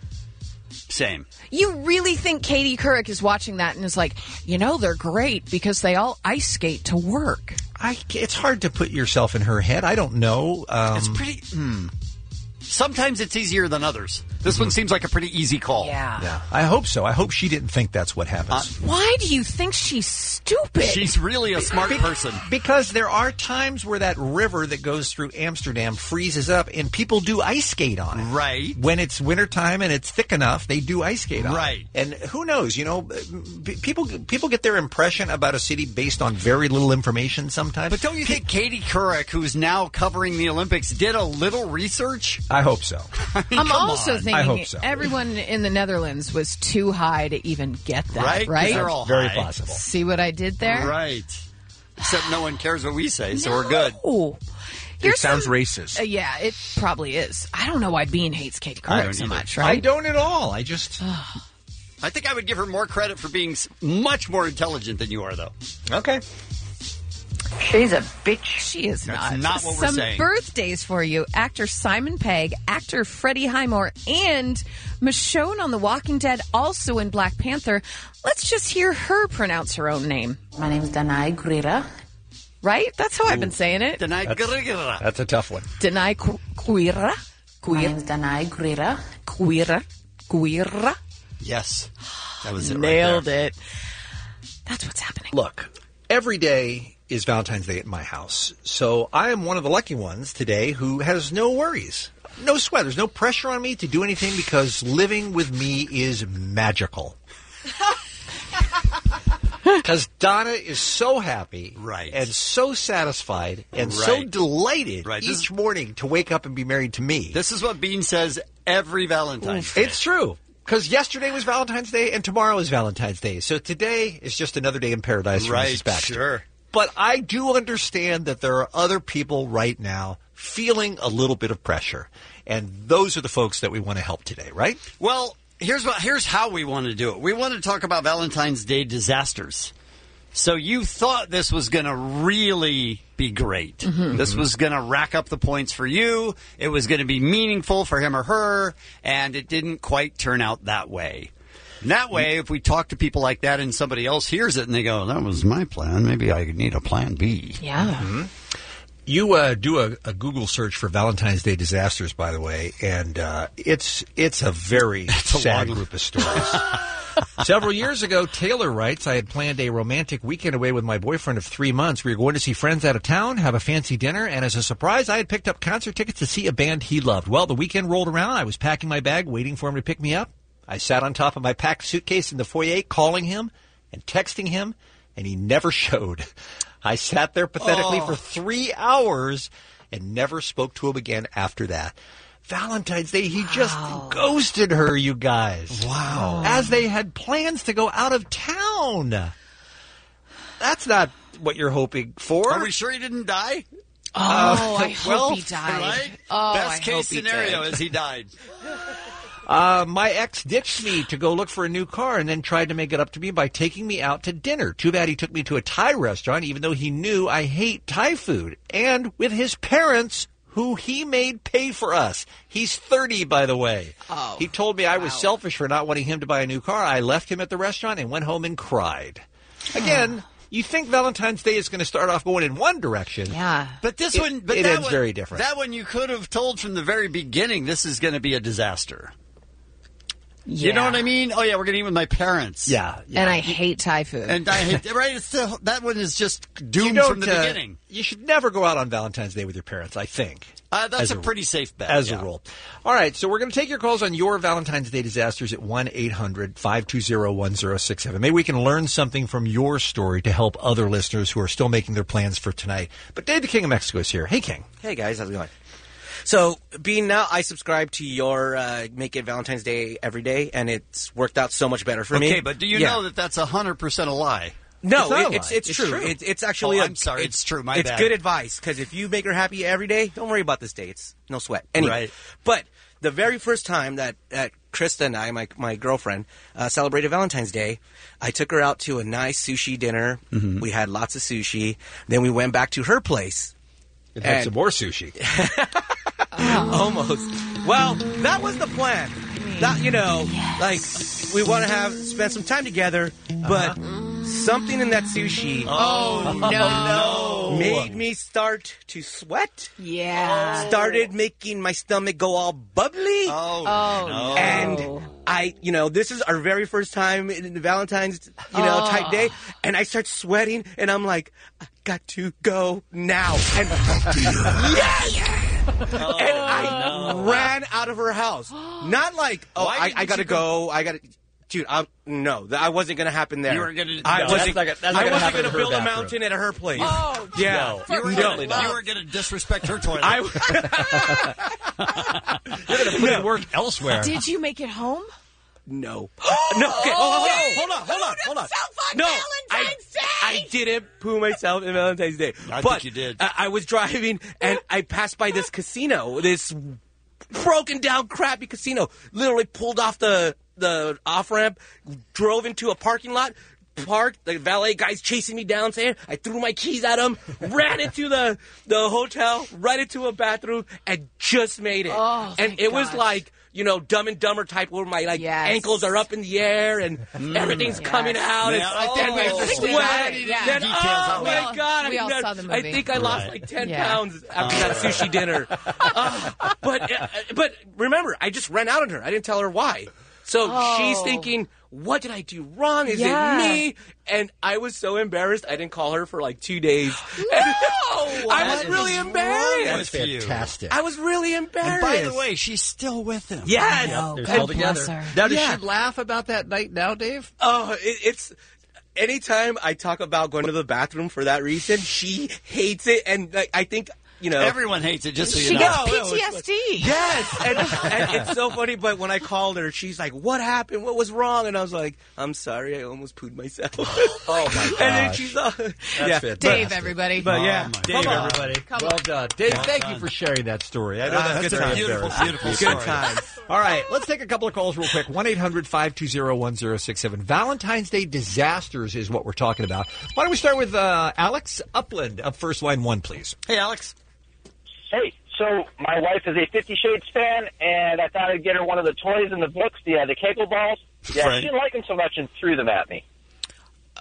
Same. You really think Katie Couric is watching that and is like, you know, they're great because they all ice skate to work. I, it's hard to put yourself in her head. I don't know. Um, It's pretty. Hmm. Sometimes it's easier than others. This one seems like a pretty easy call. Yeah. Yeah, I hope so. I hope she didn't think that's what happens. Why do you think she's stupid? She's really a smart Be- person. Because there are times where that river that goes through Amsterdam freezes up and people do ice skate on it. Right. When it's wintertime and it's thick enough, they do ice skate on Right. it. And who knows, you know, p- people people get their impression about a city based on very little information sometimes. But don't you think Katie Couric, who's now covering the Olympics, did a little research? I hope so. I mean, I'm come also on. thinking I hope so. everyone in the Netherlands was too high to even get that, Right? 'Cause right? they're all Very high. possible. See what I did there? Right. Except no one cares what we say, so we're good. Oh. It sounds racist. Uh, yeah, it probably is. I don't know why Bean hates Katie I Couric don't so either. much, I right? don't at all. I just... I think I would give her more credit for being s- much more intelligent than you are, though. Okay. She's a bitch. She is That's not. not what we're Some saying. birthdays for you. Actor Simon Pegg, actor Freddie Highmore, and Michonne on The Walking Dead, also in Black Panther. Let's just hear her pronounce her own name. My name is Danai Gurira. Right? That's how I've been saying it. Danai Gurira. That's a tough one. Danai Qu- Quira. My name is Danai Gurira. Quira. Quira. Yes. That was it. Nailed right there. it. That's what's happening. Look, every day is Valentine's Day at my house. So I am one of the lucky ones today who has no worries. No sweat. There's no pressure on me to do anything because living with me is magical. Because Donna is so happy Right. and so satisfied and so Right. delighted Right. This- each morning to wake up and be married to me. This is what Bean says every Valentine's Day. It's true. Because yesterday was Valentine's Day and tomorrow is Valentine's Day. So today is just another day in paradise for Right, Missus Baxter. sure. But I do understand that there are other people right now feeling a little bit of pressure. And those are the folks that we want to help today, right? Well, here's what here's how we want to do it. We want to talk about Valentine's Day disasters. So you thought this was going to really be great. Mm-hmm. This was going to rack up the points for you. It was going to be meaningful for him or her, and it didn't quite turn out that way. And that way, if we talk to people like that and somebody else hears it and they go, that was my plan, maybe I need a plan B. Yeah. Mm-hmm. You uh, do a, a Google search for Valentine's Day disasters, by the way, and uh, it's it's a very sad group of stories. Several years ago, Taylor writes, I had planned a romantic weekend away with my boyfriend of three months. We were going to see friends out of town, have a fancy dinner, and as a surprise, I had picked up concert tickets to see a band he loved. Well, the weekend rolled around. I was packing my bag, waiting for him to pick me up. I sat on top of my packed suitcase in the foyer, calling him and texting him, and he never showed. I sat there pathetically Oh. for three hours and never spoke to him again after that. Valentine's Day, he just ghosted her, you guys. Wow. As they had plans to go out of town. That's not what you're hoping for. Are we sure he didn't die? Oh, I well, hope he died. Right? Oh, Best I case hope he scenario did. is he died. Uh, my ex ditched me to go look for a new car and then tried to make it up to me by taking me out to dinner. Too bad he took me to a Thai restaurant, even though he knew I hate Thai food. And with his parents, who he made pay for us. He's thirty, by the way. Oh, he told me I was wow. selfish for not wanting him to buy a new car. I left him at the restaurant and went home and cried. Again, you think Valentine's Day is going to start off going in one direction. Yeah. But this It- one, but it that ends one, very different. That one you could have told from the very beginning. This is going to be a disaster. You know Yeah. what I mean? Oh yeah, we're going to eat with my parents. Yeah, And I hate Thai food. and I hate right. It's still, that one is just You doomed don't, from the uh, beginning. You should never go out on Valentine's Day with your parents, I think. Uh, that's as a, a- pretty safe bet. As yeah. a rule. All right, so we're going to take your calls on your Valentine's Day disasters at one eight hundred five two zero one zero six seven. Maybe we can learn something from your story to help other listeners who are still making their plans for tonight. But Dave, the King of Mexico, is here. Hey, King. Hey guys, how's it going? So, being now, I subscribe to your uh, Make It Valentine's Day every day, and it's worked out so much better for me. Okay, but do you Yeah. know that that's a hundred percent a lie? No, It's not it- a it's, lie. it's It's true. true. It, it's actually. Oh, a- I'm sorry. It's true. My it's bad. good advice because if you make her happy every day, don't worry about this day. It's no sweat. Anyway, Right. but the very first time that, that Krista and I, my my girlfriend, uh, celebrated Valentine's Day, I took her out to a nice sushi dinner. Mm-hmm. We had lots of sushi. Then we went back to her place. And have And- some more sushi. Almost. Well, that was the plan. That, you know, like we want to have spend some time together, but something in that sushi Oh, no. made me start to sweat. Yeah. Started making my stomach go all bubbly. Oh, Oh, no. And I, you know, this is our very first time in the Valentine's, you know, Oh. type day, and I start sweating, and I'm like, I got to go now. And yes! and I ran out of her house. Not like, oh, Why I, didn't I gotta you go- go. I gotta, dude. I, no, that I wasn't gonna happen there. You weren't gonna- I no, wasn't. that's not gonna- that's not I gonna wasn't happen gonna in her build a bathroom. mountain at her place. Oh, yeah. You were, No. gonna, you were going to disrespect her toilet. I, You're going to put in work elsewhere. Did you make it home? No. no. Okay. Hold on. Hold on. Hold on. Hold on. No. I, I didn't poo myself in Valentine's Day. I but think you did. I, I was driving and I passed by this casino, this broken down, crappy casino. Literally pulled off the the off ramp, drove into a parking lot. Parked, the valet guy's chasing me down, saying I threw my keys at him, ran into the the hotel, right into a bathroom, and just made it. Oh, and thank it was gosh. like, you know, Dumb and Dumber type, where my like Yes. ankles are up in the air and everything's Yes. coming out. Yeah, and I think then we my understand. sweat. Yeah. Then, Details oh on my that. god! We I, all never- saw the I movie. think I lost Right. like ten Yeah. pounds after that sushi dinner. Uh, but uh, but remember, I just ran out on her. I didn't tell her why. So Oh. she's thinking, what did I do wrong? Is Yeah. it me? And I was so embarrassed, I didn't call her for like two days. No! I was What really is embarrassed. wrong with you? Fantastic. I was really embarrassed. And by the way, she's still with him. yes. Oh, They're God still together. bless her. Now, does Yeah. she laugh about that night now, Dave? Oh, it, it's anytime I talk about going to the bathroom for that reason, she hates it, and like, I think you know Everyone hates it, just so She you gets know. No, no, P T S D. Yes, and, and it's so funny. But when I called her, she's like, "What happened? What was wrong?" And I was like, "I'm sorry, I almost pooed myself." Oh, my And then gosh. she's all, That's yeah, fantastic. Dave, everybody. But Oh, yeah, my Dave, God. everybody. Come Well on. done. Dave, Well thank done. you for sharing that story. I know Ah, that's good very times. Beautiful, embarrassing. beautiful Good story. times. All right, let's take a couple of calls real quick. one eight hundred five two zero one zero six seven. Valentine's Day disasters is what we're talking about. Why don't we start with uh, Alex Upland up first, line one, please. Hey, Alex. Hey, so my wife is a Fifty Shades fan, and I thought I'd get her one of the toys in the books, the uh, the cable balls. Yeah, Right. she didn't like them so much and threw them at me.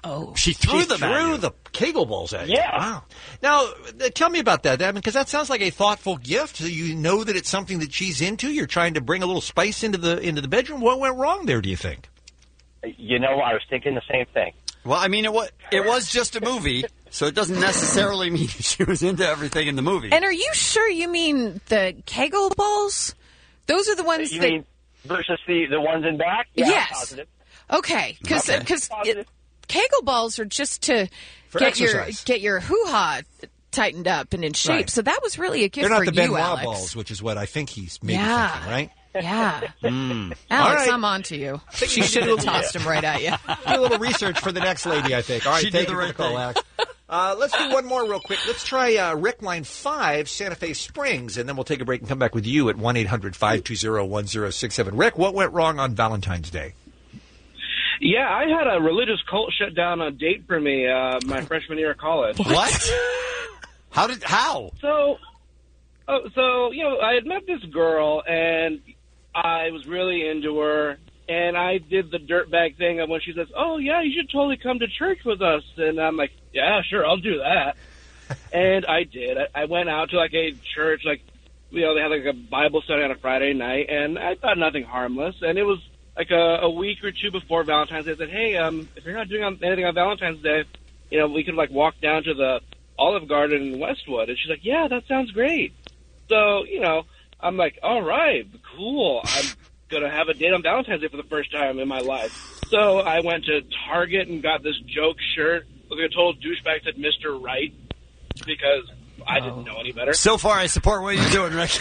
Oh, She She threw them threw at you. the Kegel balls at you. Yeah. Wow. Now, uh, tell me about that, Devin, because that sounds like a thoughtful gift. So you know that it's something that she's into. You're trying to bring a little spice into the into the bedroom. What went wrong there, do you think? You know, I was thinking the same thing. Well, I mean, it was, it was just a movie, so it doesn't necessarily mean she was into everything in the movie. And are you sure you mean the Kegel balls? Those are the ones You that... mean versus the, the ones in back? Yeah, Yes. positive. Okay, because Okay. Kegel balls are just to For get your exercise. get your hoo-ha tightened up and in shape. Right. So that was really a gift They're not for the you, Benoit Alex. balls, which is what I think he's maybe Yeah. thinking, right? Yeah. Mm. Alex, All right. I'm on to you. think She you should should have do- tossed him right at you. Do a little research for the next lady, I think. All right, She thank did you the for right the call, thing. Alex. Uh, let's do one more real quick. Let's try uh, Rick line five, Santa Fe Springs, and then we'll take a break and come back with you at one eight hundred five two zero one zero six seven. Rick, what went wrong on Valentine's Day? Yeah, I had a religious cult shut down a date for me uh, my freshman year of college. What? How did how? So, oh, so you know, I had met this girl, and I was really into her, and I did the dirtbag thing of when she says, "Oh yeah, you should totally come to church with us," and I'm like, "Yeah, sure, I'll do that." And I did. I, I went out to like a church, like you know, they had like a Bible study on a Friday night, and I thought nothing harmless, and it was like a, a week or two before Valentine's Day. I said, "Hey, um, if you're not doing anything on Valentine's Day, you know, we could like walk down to the Olive Garden in Westwood." And she's like, "Yeah, that sounds great." So, you know, I'm like, "All right, cool. I'm going to have a date on Valentine's Day for the first time in my life." So I went to Target and got this joke shirt. Look like a total douchebag said Mister Right because I didn't know any better. So far, I support what you're doing, Rick.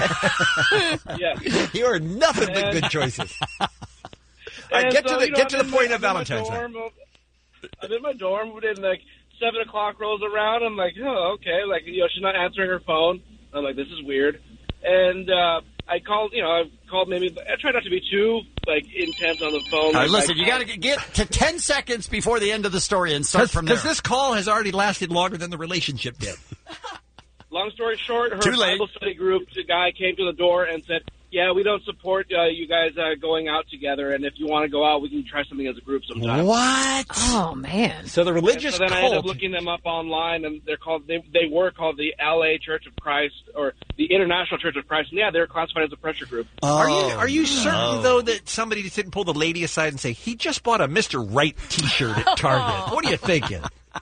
Yeah. You are nothing but And- good choices. All right, And get so, to the you know, get to I'm the in point my- of I'm in my Valentine's Day. dorm. I'm in my dorm, and like seven o'clock rolls around. I'm like, oh, okay. Like, you know, she's not answering her phone. I'm like, this is weird. And uh, I called, you know, I called maybe. I try not to be too like intense on the phone. All right, Like, listen, I you got to get to ten seconds before the end of the story and start from there. Because this call has already lasted longer than the relationship did. Long story short, her Too late. Bible study group, the guy came to the door and said, "Yeah, we don't support uh, you guys uh, going out together, and if you want to go out, we can try something as a group sometime." What? Oh man! So the religious And so then I ended up cult. looking them up online, and they're called. They, they were called the L A Church of Christ or the International Church of Christ, and yeah, they're classified as a pressure group. Are you are you certain no. though that somebody just didn't pull the lady aside and say he just bought a Mister Right T-shirt at Target? What are you thinking?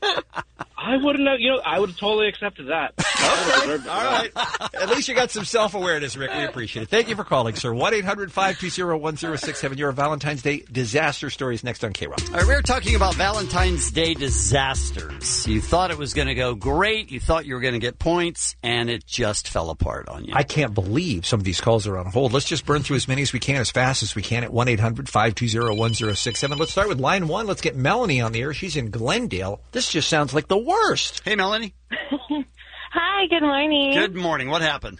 I wouldn't know. You know, I would have totally accepted that. Okay. All right. At least you got some self-awareness, Rick. We appreciate it. Thank you for calling, sir. one eight hundred five two zero one zero six seven. Your Valentine's Day disaster stories next on K-Rock. All right, we were talking about Valentine's Day disasters. You thought it was going to go great. You thought you were going to get points, and it just fell apart on you. I can't believe some of these calls are on hold. Let's just burn through as many as we can as fast as we can at one eight hundred five two zero one zero six seven. Let's start with line one. Let's get Melanie on the air. She's in Glendale. This just sounds like the worst. Hey, Melanie. Hi, good morning. Good morning. What happened?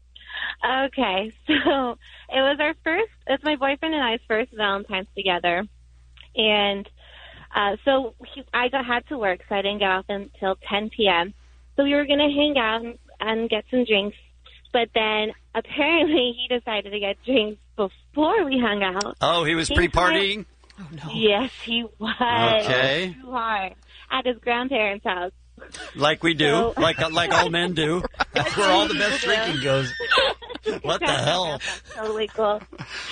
Okay, so it was our first, it's my boyfriend and I's first Valentine's together. And uh, so he, I got, had to work, so I didn't get off until ten p.m. So we were going to hang out and, and get some drinks. But then apparently he decided to get drinks before we hung out. Oh, he was He pre-partying? Oh, no. Yes, he was. Okay. Too hard. At his grandparents' house. Like we do, So- like like all men do. That's where all the best drinking goes. What the hell? That's totally cool.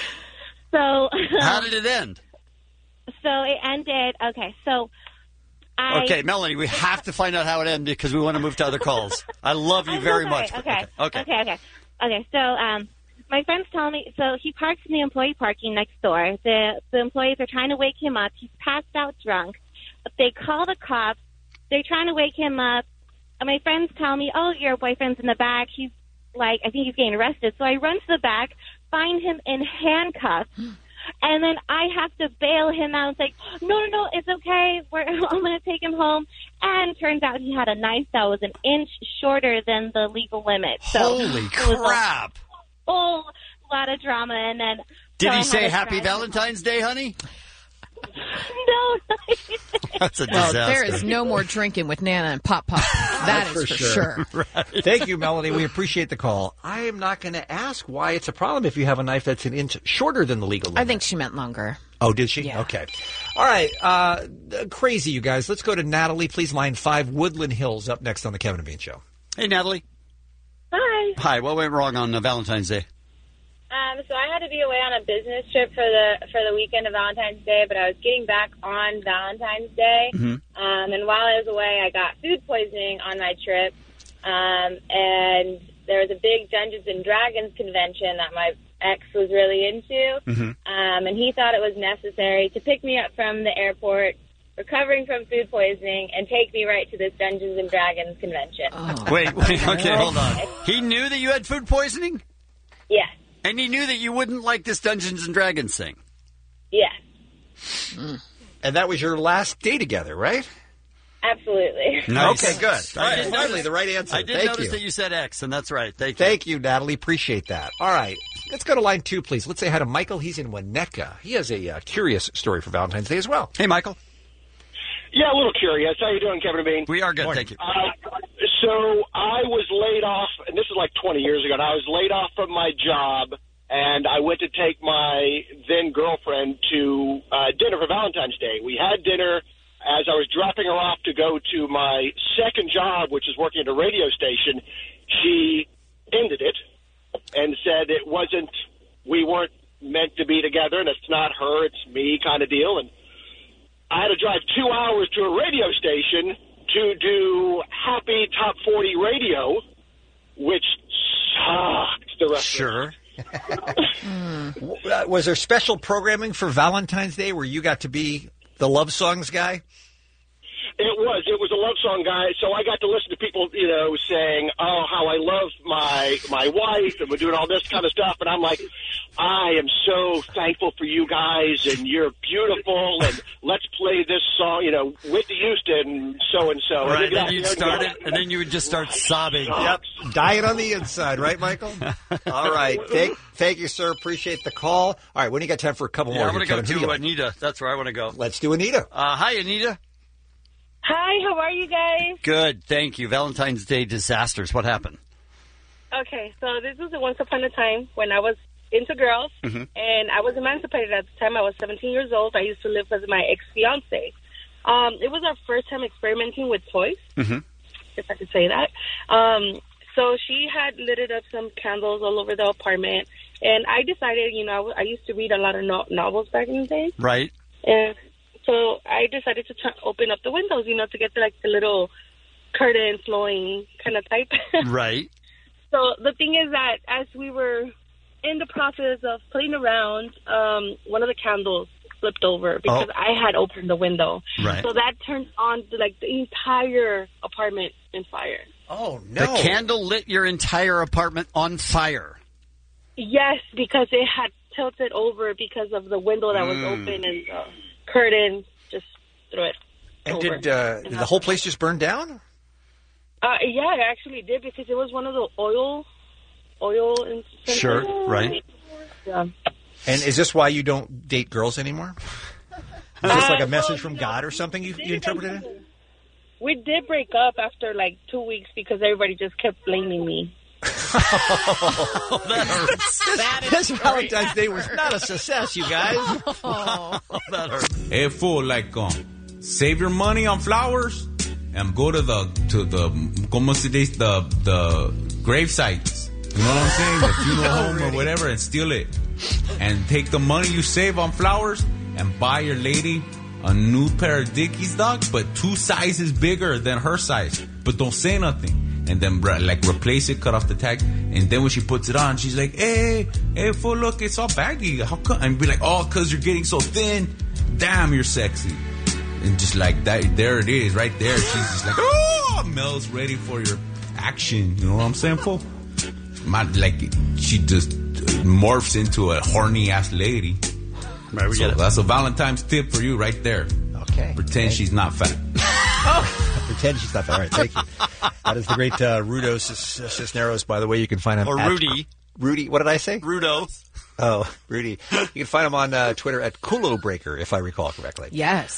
So How did it end? So it ended. Okay, so I. Okay, Melanie, we have to find out how it ended because we want to move to other calls. I love you I'm so very sorry. much. but- Okay. Okay. Okay. Okay. Okay. So um, my friend's telling me. So he parks in the employee parking next door. The the employees are trying to wake him up. He's passed out drunk. They call the cops. They're trying to wake him up. And my friends tell me, "Oh, your boyfriend's in the back. He's like, I think he's getting arrested." So I run to the back, find him in handcuffs. And then I have to bail him out. It's like, no, no, no, it's okay. We're, I'm going to take him home. And turns out he had a knife that was an inch shorter than the legal limit. So Holy it was crap. A whole lot of drama. And then Did so I he had say to Happy drive- Valentine's Day, honey? No. That's a Well, disaster. there is no more drinking with Nana and Pop Pop. That is for sure. Thank you, Melanie. We appreciate the call. I am not going to ask why it's a problem if you have a knife that's an inch shorter than the legal limit. I think she meant longer. Oh, did she? Yeah. Okay. All right, uh, crazy, you guys. Let's go to Natalie. Please, line five, Woodland Hills, up next on the Kevin and Bean Show. Hey, Natalie. Hi. Hi. What went wrong on uh, Valentine's Day? Um, so I had to be away on a business trip for the for the weekend of Valentine's Day, but I was getting back on Valentine's Day. Mm-hmm. Um, and while I was away, I got food poisoning on my trip. Um, and there was a big Dungeons and Dragons convention that my ex was really into. Mm-hmm. Um, and he thought it was necessary to pick me up from the airport, recovering from food poisoning, and take me right to this Dungeons and Dragons convention. Wait, wait, okay, hold on. He knew that you had food poisoning? Yes. And he knew that you wouldn't like this Dungeons and Dragons thing? Yes. And that was your last day together, right? Absolutely. Nice. Okay, good. I did Finally, notice- the right answer. I did Thank notice you. that you said X, and that's right. Thank you. Thank you, Natalie. Appreciate that. All right. Let's go to line two, please. Let's say hi to Michael. He's in Winnetka. He has a uh, curious story for Valentine's Day as well. Hey, Michael. Yeah, a little curious. How you doing, Kevin and Bean? We are good, thank you. Uh, so I was laid off, and this is like twenty years ago, and I was laid off from my job, and I went to take my then-girlfriend to uh, dinner for Valentine's Day. We had dinner. As I was dropping her off to go to my second job, which is working at a radio station, she ended it and said it wasn't, we weren't meant to be together, and it's not her, it's me kind of deal. And I had to drive two hours to a radio station to do Happy Top forty Radio, which sucked the rest Sure. Uh, Was there special programming for Valentine's Day where you got to be the love songs guy? It was. It was a love song, guy. So I got to listen to people, you know, saying, oh, how I love my my wife, and we're doing all this kind of stuff. And I'm like, I am so thankful for you guys, and you're beautiful, and let's play this song, you know, Whitney Houston, so-and-so. Right, and then you'd start it, and then you would just start sobbing. Yep, dying on the inside, right, Michael? All right, thank, thank you, sir. Appreciate the call. All right, when do you got time for a couple Yeah, more? I want to here, go Kevin? Who do to you like? Anita. That's where I want to go. Let's do Anita. Uh, hi, Anita. Hi, how are you guys? Good, thank you. Valentine's Day disasters. What happened? Okay, so this was once upon a time when I was into girls, Mm-hmm. and I was emancipated at the time. I was seventeen years old. I used to live with my ex-fiance. Um, it was our first time experimenting with toys, Mm-hmm. if I could say that. Um, so she had lit up some candles all over the apartment, and I decided, you know, I, w- I used to read a lot of no- novels back in the day. Right. And so I decided to t- open up the windows, you know, to get the, like the little curtain flowing kind of type. Right. So the thing is that as we were in the process of playing around, um, one of the candles flipped over because Oh. I had opened the window. Right. So that turned on like the entire apartment in fire. Oh, The candle lit your entire apartment on fire. Yes, because it had tilted over because of the window that was Mm. open and the curtain just threw it And over. did, uh, did the whole place just burn down? Uh, yeah, it actually did because it was one of the oil, oil. And Sure, right. Yeah. And is this why you don't date girls anymore? Is this like a message from God or something you, you interpreted it? We did break up after like two weeks because everybody just kept blaming me. Oh, that hurts. This Valentine's Day was not a success, you guys. That hurts. Hey, fool, like, um, save your money on flowers and go to the, to the, como se dice, the, the grave sites. You know what I'm saying? The funeral home or whatever, and steal it. And take the money you save on flowers and buy your lady a new pair of Dickies, dog, but two sizes bigger than her size. But don't say nothing. And then, bro, like, replace it, cut off the tag. And then when she puts it on, she's like, hey, hey, fool, look, it's all baggy. How come? And be like, oh, because you're getting so thin. Damn, you're sexy. And just like that, there it is, right there. She's just like, oh, Mel's ready for your action. You know what I'm saying, fool? My, like, she just morphs into a horny ass lady. Right, we so get it. that's a Valentine's tip for you right there. Okay. Pretend she's not fat. Pretend she's not that. All right, thank you. That is the great uh, Rudo Cis- Cisneros, by the way. You can find him Or at- Rudy. Rudy, what did I say? Rudo. Oh, Rudy. You can find him on uh, Twitter at Kulo Breaker, if I recall correctly. Yes.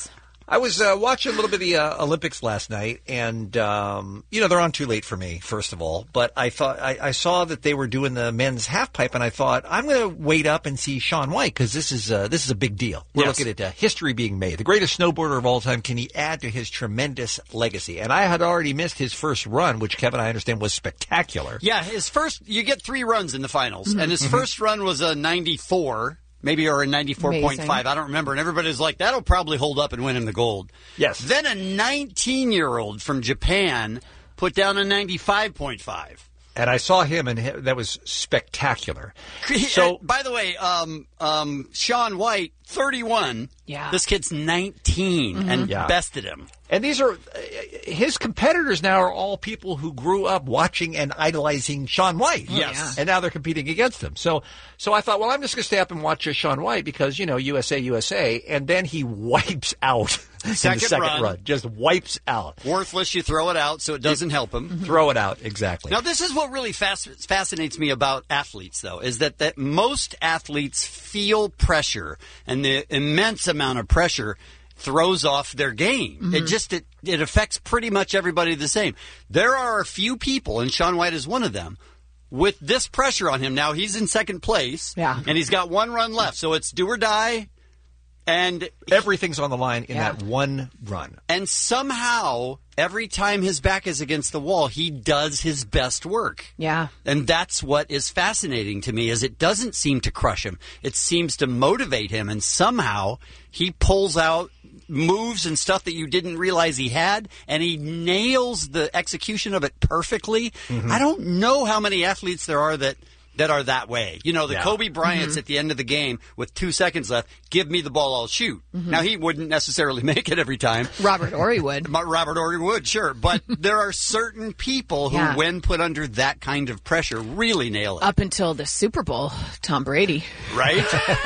I was uh, watching a little bit of the uh, Olympics last night, and um, you know they're on too late for me. First of all, but I thought I, I saw that they were doing the men's half pipe, and I thought I'm going to wait up and see Shaun White because this is uh, this is a big deal. We're Yes. looking at uh, history being made. The greatest snowboarder of all time. Can he add to his tremendous legacy? And I had already missed his first run, which Kevin, I understand, was spectacular. Yeah, his first, you get three runs in the finals, Mhm. and his Mhm. first run was a ninety-four, maybe, or a ninety-four point five. I don't remember. And everybody's like, that'll probably hold up and win him the gold. Yes. Then a nineteen-year-old from Japan put down a ninety-five point five. And I saw him, and he- that was spectacular. So, by the way, um, um, Shaun White, thirty-one. Yeah. This kid's nineteen Mhm. and Yeah. bested him. And these are, uh, his competitors now are all people who grew up watching and idolizing Shaun White. Yes. Yeah. And now they're competing against him. So, so I thought, well, I'm just going to stay up and watch uh, Shaun White because, you know, U S A, U S A. And then he wipes out in Second the second run. run. Just wipes out. Worthless, you throw it out so it doesn't help him. Throw it out, exactly. Now, this is what really fasc- fascinates me about athletes, though, is that, that most athletes feel pressure, and the immense amount of pressure throws off their game. It just it, it affects pretty much everybody the same. There are a few people, and Shaun White is one of them, with this pressure on him. Now, he's in second place, Yeah. and he's got one run left, so it's do or die. And everything's on the line in Yeah. that one run. And somehow, every time his back is against the wall, he does his best work. Yeah. And that's what is fascinating to me, is it doesn't seem to crush him. It seems to motivate him, and somehow he pulls out moves and stuff that you didn't realize he had, and he nails the execution of it perfectly. Mhm. I don't know how many athletes there are that that are that way. You know, the Yeah. Kobe Bryant's Mhm. at the end of the game with two seconds left, give me the ball, I'll shoot. Mhm. Now, he wouldn't necessarily make it every time. Robert Horry would. Robert Horry would, sure. But there are certain people who, Yeah. when put under that kind of pressure, really nail it. Up until the Super Bowl, Tom Brady. Right?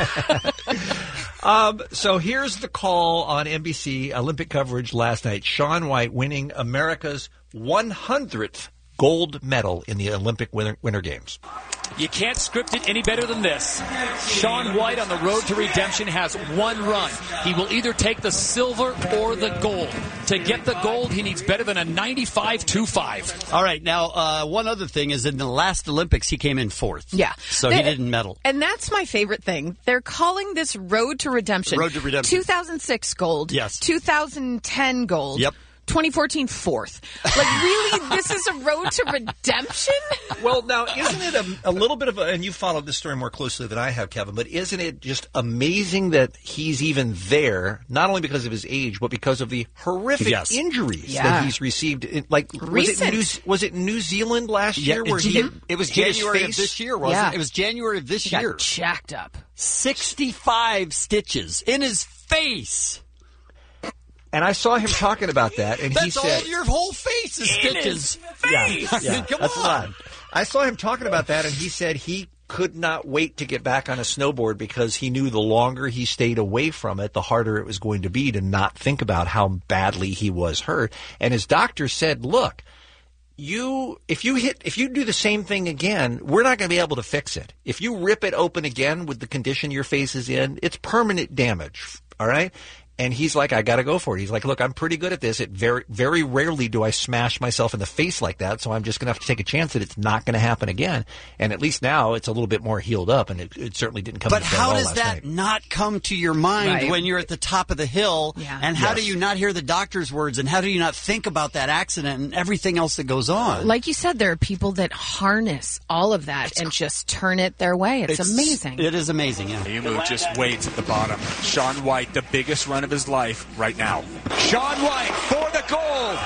Um, so here's the call on N B C Olympic coverage last night. Shaun White winning America's one hundredth gold medal in the Olympic Winter, Winter Games. You can't script it any better than this. Shaun White on the road to redemption has one run. He will either take the silver or the gold. To get the gold, he needs better than a ninety-five two five. All right. Now, uh, one other thing is in the last Olympics, he came in fourth. Yeah. So They- he didn't medal. And that's my favorite thing. They're calling this Road to Redemption. Road to Redemption. two thousand six gold. Yes. two thousand ten gold. Yep. twenty fourteen fourth. Like, really? This is a road to redemption? Well, now, isn't it a, a little bit of a, and you followed this story more closely than I have, Kevin, but isn't it just amazing that he's even there, not only because of his age, but because of the horrific Yes. injuries Yeah. that he's received? In, like, was it, Recent. New, was it New Zealand last Yeah, year where it, he it, it was hit his January of face? this year, wasn't Yeah. it? It was January of this He got year. jacked up. sixty-five stitches in his face. And I saw him talking about that, and That's he said, all your whole face is stitches. Yeah, yeah, Come that's on. a lot. I saw him talking about that, and he said he could not wait to get back on a snowboard because he knew the longer he stayed away from it, the harder it was going to be to not think about how badly he was hurt. And his doctor said, look, you if you hit if you do the same thing again, we're not going to be able to fix it. If you rip it open again with the condition your face is in, it's permanent damage. All right? And he's like, I got to go for it. He's like, look, I'm pretty good at this. It very, very rarely do I smash myself in the face like that. So I'm just going to have to take a chance that it's not going to happen again. And at least now it's a little bit more healed up, and it, it certainly didn't come. But to play at how all does last that night. not come to your mind Right. when you're at the top of the hill? Yeah. And how Yes. do you not hear the doctor's words? And how do you not think about that accident and everything else that goes on? Like you said, there are people that harness all of that and just turn it their way. It's, amazing. It is amazing, yeah. Ayumu just waits at the bottom. Shaun White, the biggest run of his life right now. Shaun White for the gold.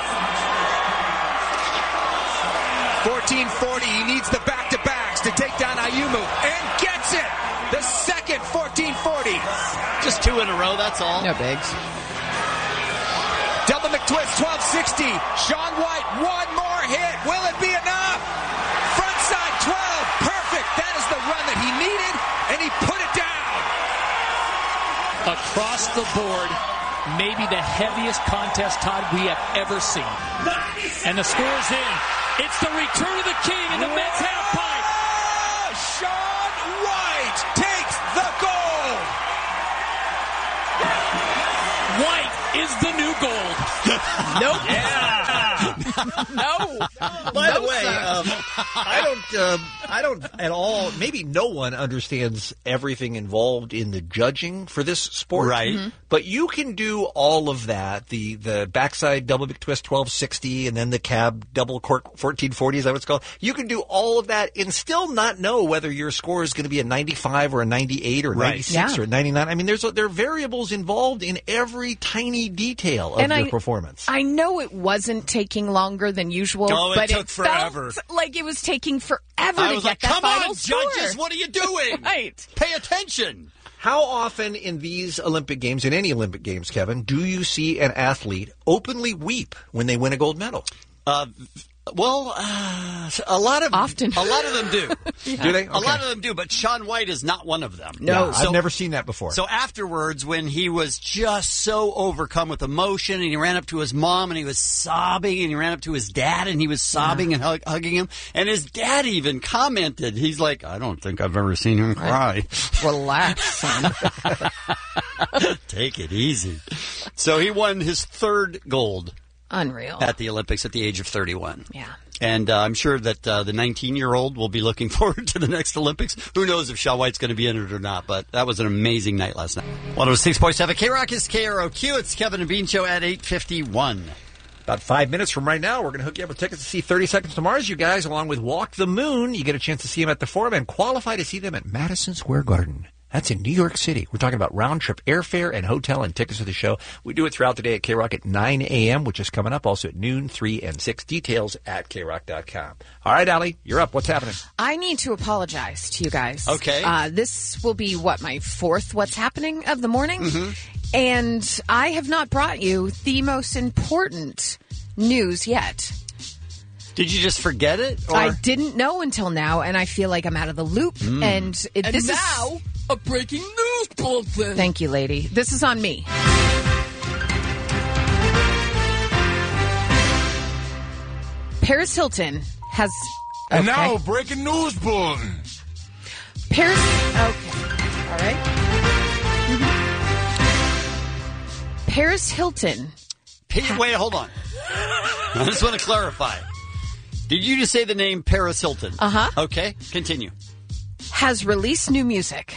fourteen forty. He needs the back-to-backs to take down Ayumu and gets it. The second fourteen forty. Just two in a row, that's all. No bigs. Double McTwist, twelve sixty. Shaun White, one more hit. Will it be enough? Frontside twelve. Perfect. That is the run that he needed, and he put it down. Across the board, maybe the heaviest contest, Todd, we have ever seen. And the score's in. It's the return of the king in the men's half pipe. Shaun White takes the gold. White is the new gold. Nope. Yeah. No. By No, the way, sir. um, I don't, um, I don't at all. Maybe no one understands everything involved in the judging for this sport, Right. Mhm. But you can do all of that. The the backside double big twist twelve sixty, and then the cab double cork fourteen forty. Is that what it's called? You can do all of that and still not know whether your score is going to be a ninety-five or a ninety-eight or a Right. ninety-six Yeah. or a ninety-nine. I mean, there's there are variables involved in every tiny detail of And your I- performance. I know it wasn't taking longer than usual, Oh, it but took it forever. felt like it was taking forever I to was get like, that come final on, score. judges, what are you doing? Right. Pay attention. How often in these Olympic Games, in any Olympic Games, Kevin, do you see an athlete openly weep when they win a gold medal? Uh, well, uh, a lot of Often. a lot of them do. Do they? A Okay. lot of them do, but Sean White is not one of them. No, Yeah, I've so- never seen that before. So afterwards, when he was just so overcome with emotion, and he ran up to his mom, and he was sobbing, and he ran up to his dad, and he was sobbing and hug- hugging him, and his dad even commented, he's like, I don't think I've ever seen him cry. Relax, son. Take it easy. So he won his third gold Unreal. at the Olympics at the age of thirty-one. Yeah. And uh, I'm sure that uh, the nineteen-year-old will be looking forward to the next Olympics. Who knows if Shaw White's going to be in it or not, but that was an amazing night last night. one oh six point seven K-Rock is K R O Q. It's Kevin and Bean Show at eight fifty-one. About five minutes from right now, we're going to hook you up with tickets to see thirty Seconds to Mars, you guys, along with Walk the Moon. You get a chance to see them at the Forum and qualify to see them at Madison Square Garden. That's in New York City. We're talking about round-trip airfare and hotel and tickets to the show. We do it throughout the day at K-Rock at nine a.m., which is coming up. Also at noon, three, and six. Details at K rock dot com. All right, Allie, you're up. What's happening? I need to apologize to you guys. Okay. Uh, this will be, what, my fourth What's Happening of the morning? Mm-hmm. And I have not brought you the most important news yet. Did you just forget it? Or? I didn't know until now, and I feel like I'm out of the loop. Mm. And, it, And this now, is a breaking news bulletin. Thank you, lady. This is on me. Paris Hilton has. And okay. now, breaking news bulletin. Paris. Okay. All right. Mhm. Paris Hilton. Pa- Wait, hold on. I just want to clarify. Did you just say the name Paris Hilton? Uh huh. Okay, continue. Has released new music.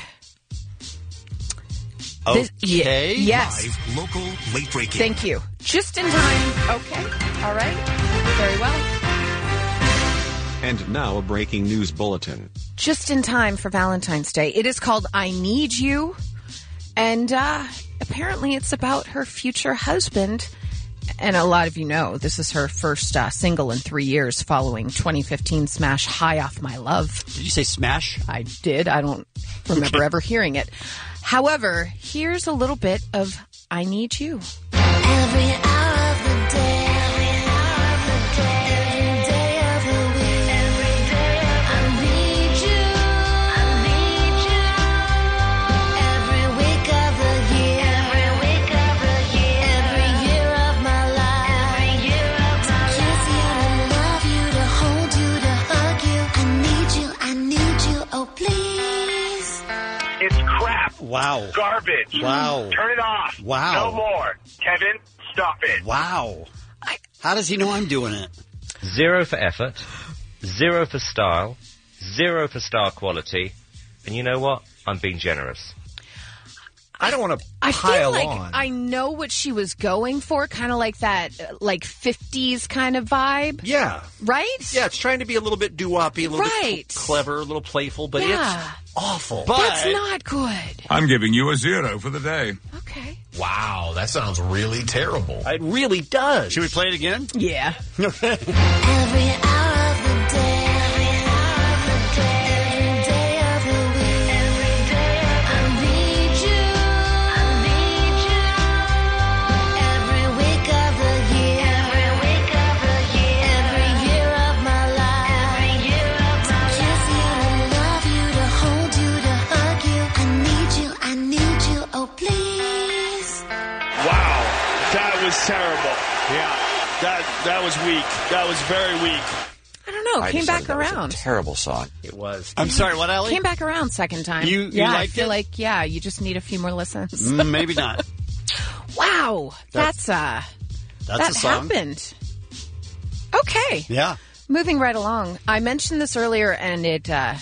Okay. This- ye- yes. Live, local, late breaking. Thank you. Just in time. Okay. All right. Very well. And now a breaking news bulletin. Just in time for Valentine's Day. It is called I Need You. And uh, apparently it's about her future husband. And a lot of you know this is her first uh, single in three years following twenty fifteen smash High Off My Love. Did you say smash? I did. I don't remember Okay. ever hearing it. However, here's a little bit of I Need You. Every hour of the day, every hour of the day, every day of the week, every day of the I need you, I need you. Every week of the year, every week of the year, every year of my life, every year of my life. To kiss you, to love you, to hold you, to hug you. I need you, I need you. Oh please. It's crap. Wow. Garbage. Wow. Turn it off. Wow. No more. Kevin, stop it. Wow. How does he know I'm doing it? Zero for effort, zero for style, zero for star quality, and you know what? I'm being generous. I don't want to I pile feel like on. I know what she was going for, kind of like that, uh, like fifties kind of vibe. Yeah. Right? Yeah, it's trying to be a little bit doo-woppy, a little Right. bit cl- clever, a little playful, but Yeah. it's awful. That's not good. I'm giving you a zero for the day. Okay. Wow, that sounds really terrible. It really does. Should we play it again? Yeah. Every hour of the day, every hour of the day, every day of the week, every day of the I need you, I need you. Every week of the year, every week of the year, every year of my life, every year of my life. To kiss you, to love you, to hold you, to hug you. I need you, I need you. Oh please. Wow, that was terrible. Yeah, that that was weak. That was very weak. I don't know. I Came decided back that was a around. terrible song. It was. I'm sorry, what, Allie? Came back around second time. You- you yeah, liked I feel it? like, yeah, you just need a few more listens. Mm, maybe not. Wow, Wow. That's, uh, That's that a song. happened. Okay. Yeah. Moving right along. I mentioned this earlier, and it uh,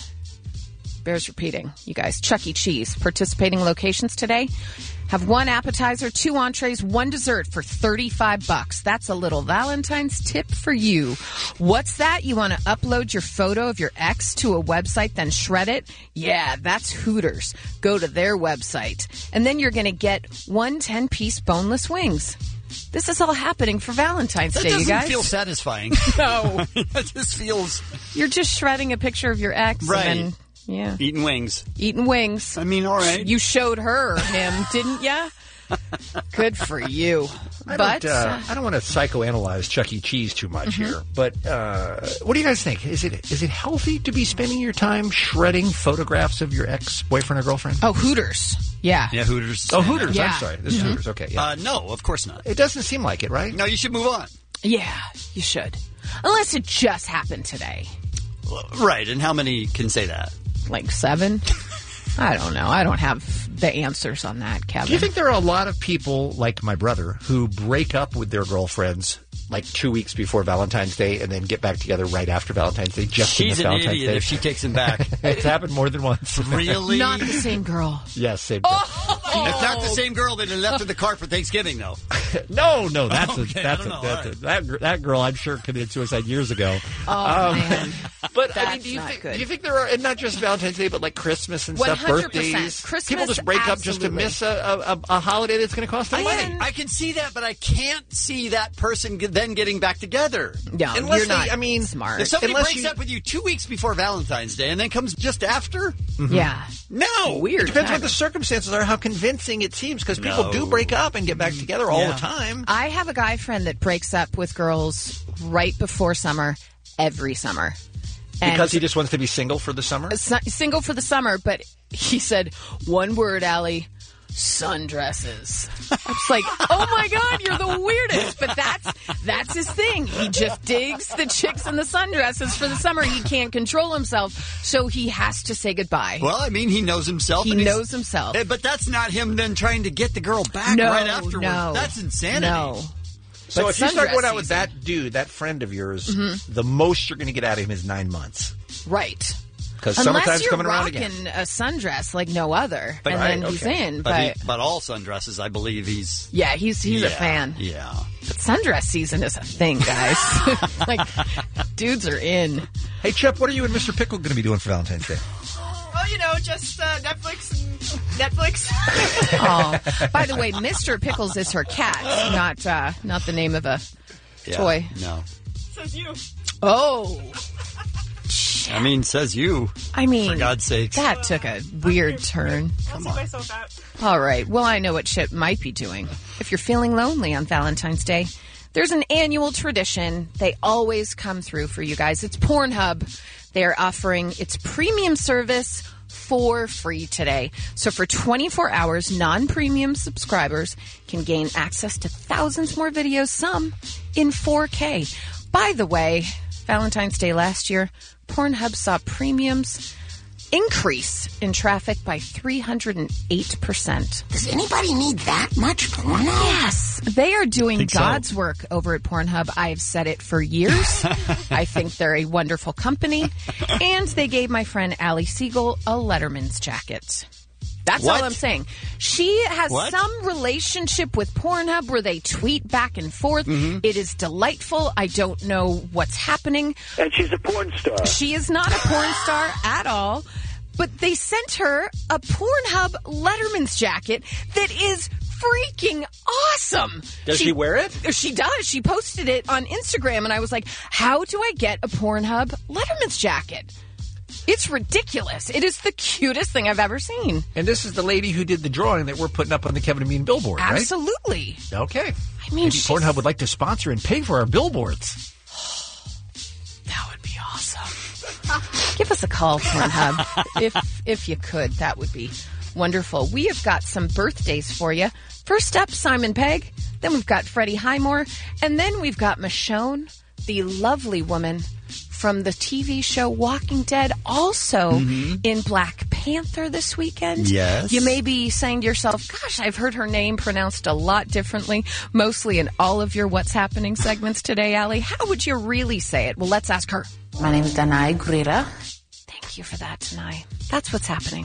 bears repeating. You guys, Chuck E. Cheese participating locations today have one appetizer, two entrees, one dessert for thirty-five bucks. That's a little Valentine's tip for you. What's that? You want to upload your photo of your ex to a website, then shred it? Yeah, that's Hooters. Go to their website, and then you're going to get one ten-piece boneless wings. This is all happening for Valentine's That Day, you doesn't guys. feel satisfying. No. It just feels... You're just shredding a picture of your ex. Right. And then, yeah. Eating wings. Eating wings. I mean, all right. You showed her or him, didn't ya? Good for you. I but don't, uh, I don't want to psychoanalyze Chuck E. Cheese too much Mhm. here, but uh, what do you guys think? Is it is it healthy to be spending your time shredding photographs of your ex boyfriend or girlfriend? Oh, Hooters. Yeah. Yeah, Hooters. Oh, Hooters. Yeah. I'm sorry. This is Mhm. Hooters. Okay. Yeah. Uh, no, of course not. It doesn't seem like it, right? No, you should move on. Yeah, you should. Unless it just happened today. Right, and how many can say that? Like seven? I don't know. I don't have the answers on that, Kevin. Do you think there are a lot of people like my brother who break up with their girlfriends like two weeks before Valentine's Day and then get back together right after Valentine's Day? Just to She's miss an Valentine's idiot Day? if she takes him back. It's happened more than once. Really? Not the same girl. Yes, same. It's not the same girl that left in the car for Thanksgiving, though. No, no, that's Okay, a, that's I a, don't know. that's All a, that gr- that girl I'm sure committed suicide years ago. Oh, Um, man. But I mean, That's do you not think good. do you think there are, and not just Valentine's Day, but like Christmas and stuff, one hundred percent. birthdays? Christmas, people just break up just to absolutely. miss a, a, a, a holiday that's going to cost them money. I can see that, but I can't see that person g- then getting back together. No, Unless you're they- not I mean, smart. If somebody Unless breaks you- up with you two weeks before Valentine's Day and then comes just after, Yeah. no. Weird. It depends what timing. the circumstances are, how convincing it seems, because people No. do break up and get back together all Yeah. the time. I have a guy friend that breaks up with girls right before summer, every summer. And Because he just wants to be single for the summer? s- single for the summer, but he said, one word, Allie, sundresses. I was like, oh my God, you're the weirdest. But that's that's his thing. He just digs the chicks in the sundresses for the summer. He can't control himself, so he has to say goodbye. Well, I mean, he knows himself. He and he's- knows himself. Eh, But that's not him then trying to get the girl back No, right afterwards. no. That's insanity. No. So But if you start sundress going out with season. that dude, that friend of yours, Mhm. the most you're going to get out of him is nine months. Right. Because Unless summertime's you're coming around rocking again. a sundress like no other, But- and Right, then he's okay. in. But, But, he, but all sundresses, I believe he's. yeah, he's he's a Yeah, fan. Yeah. But sundress season is a thing, guys. Like, dudes are in. Hey, Chip, what are you and Mister Pickle going to be doing for Valentine's Day? Well, you know, just uh, Netflix and Netflix. Oh, by the way, Mister Pickles is her cat, not uh, not the name of a Yeah, toy. No. Says you. Oh, I mean, says you. I mean, For God's sakes. that took a weird turn. Don't see myself out. All right. Well, I know what Chip might be doing. If you're feeling lonely on Valentine's Day, there's an annual tradition. They always come through for you guys. It's Pornhub. They're offering its premium service for free today. So for twenty-four hours, non-premium subscribers can gain access to thousands more videos, some in four K. By the way, Valentine's Day last year, Pornhub saw premiums increase in traffic by three hundred eight percent. Does anybody need that much porno? Yes. They are doing Think so. God's work over at Pornhub. I've said it for years. I think they're a wonderful company. And they gave my friend Allie Siegel a Letterman's jacket. That's What? all I'm saying. She has What? some relationship with Pornhub where they tweet back and forth. Mhm. It is delightful. I don't know what's happening. And she's a porn star. She is not a porn star at all. But they sent her a Pornhub Letterman's jacket that is freaking awesome. Does she wear it? She does. She posted it on Instagram, and I was like, how do I get a Pornhub Letterman's jacket? It's ridiculous. It is the cutest thing I've ever seen. And this is the lady who did the drawing that we're putting up on the Kevin and Bean billboard, right? Absolutely. Okay. I mean, Maybe she's- Pornhub would like to sponsor and pay for our billboards. That would be awesome. Give us a call, Pornhub, if if you could. That would be wonderful. We have got some birthdays for you. First up, Simon Pegg. Then we've got Freddie Highmore. And then we've got Michonne, the lovely woman from the T V show Walking Dead, also Mm-hmm. in Black Panther this weekend. Yes. You may be saying to yourself, gosh, I've heard her name pronounced a lot differently, mostly in all of your What's Happening segments today, Allie. How would you really say it? Well, let's ask her. My name is Danai Gurira. Thank you for that, Tanai. That's what's happening.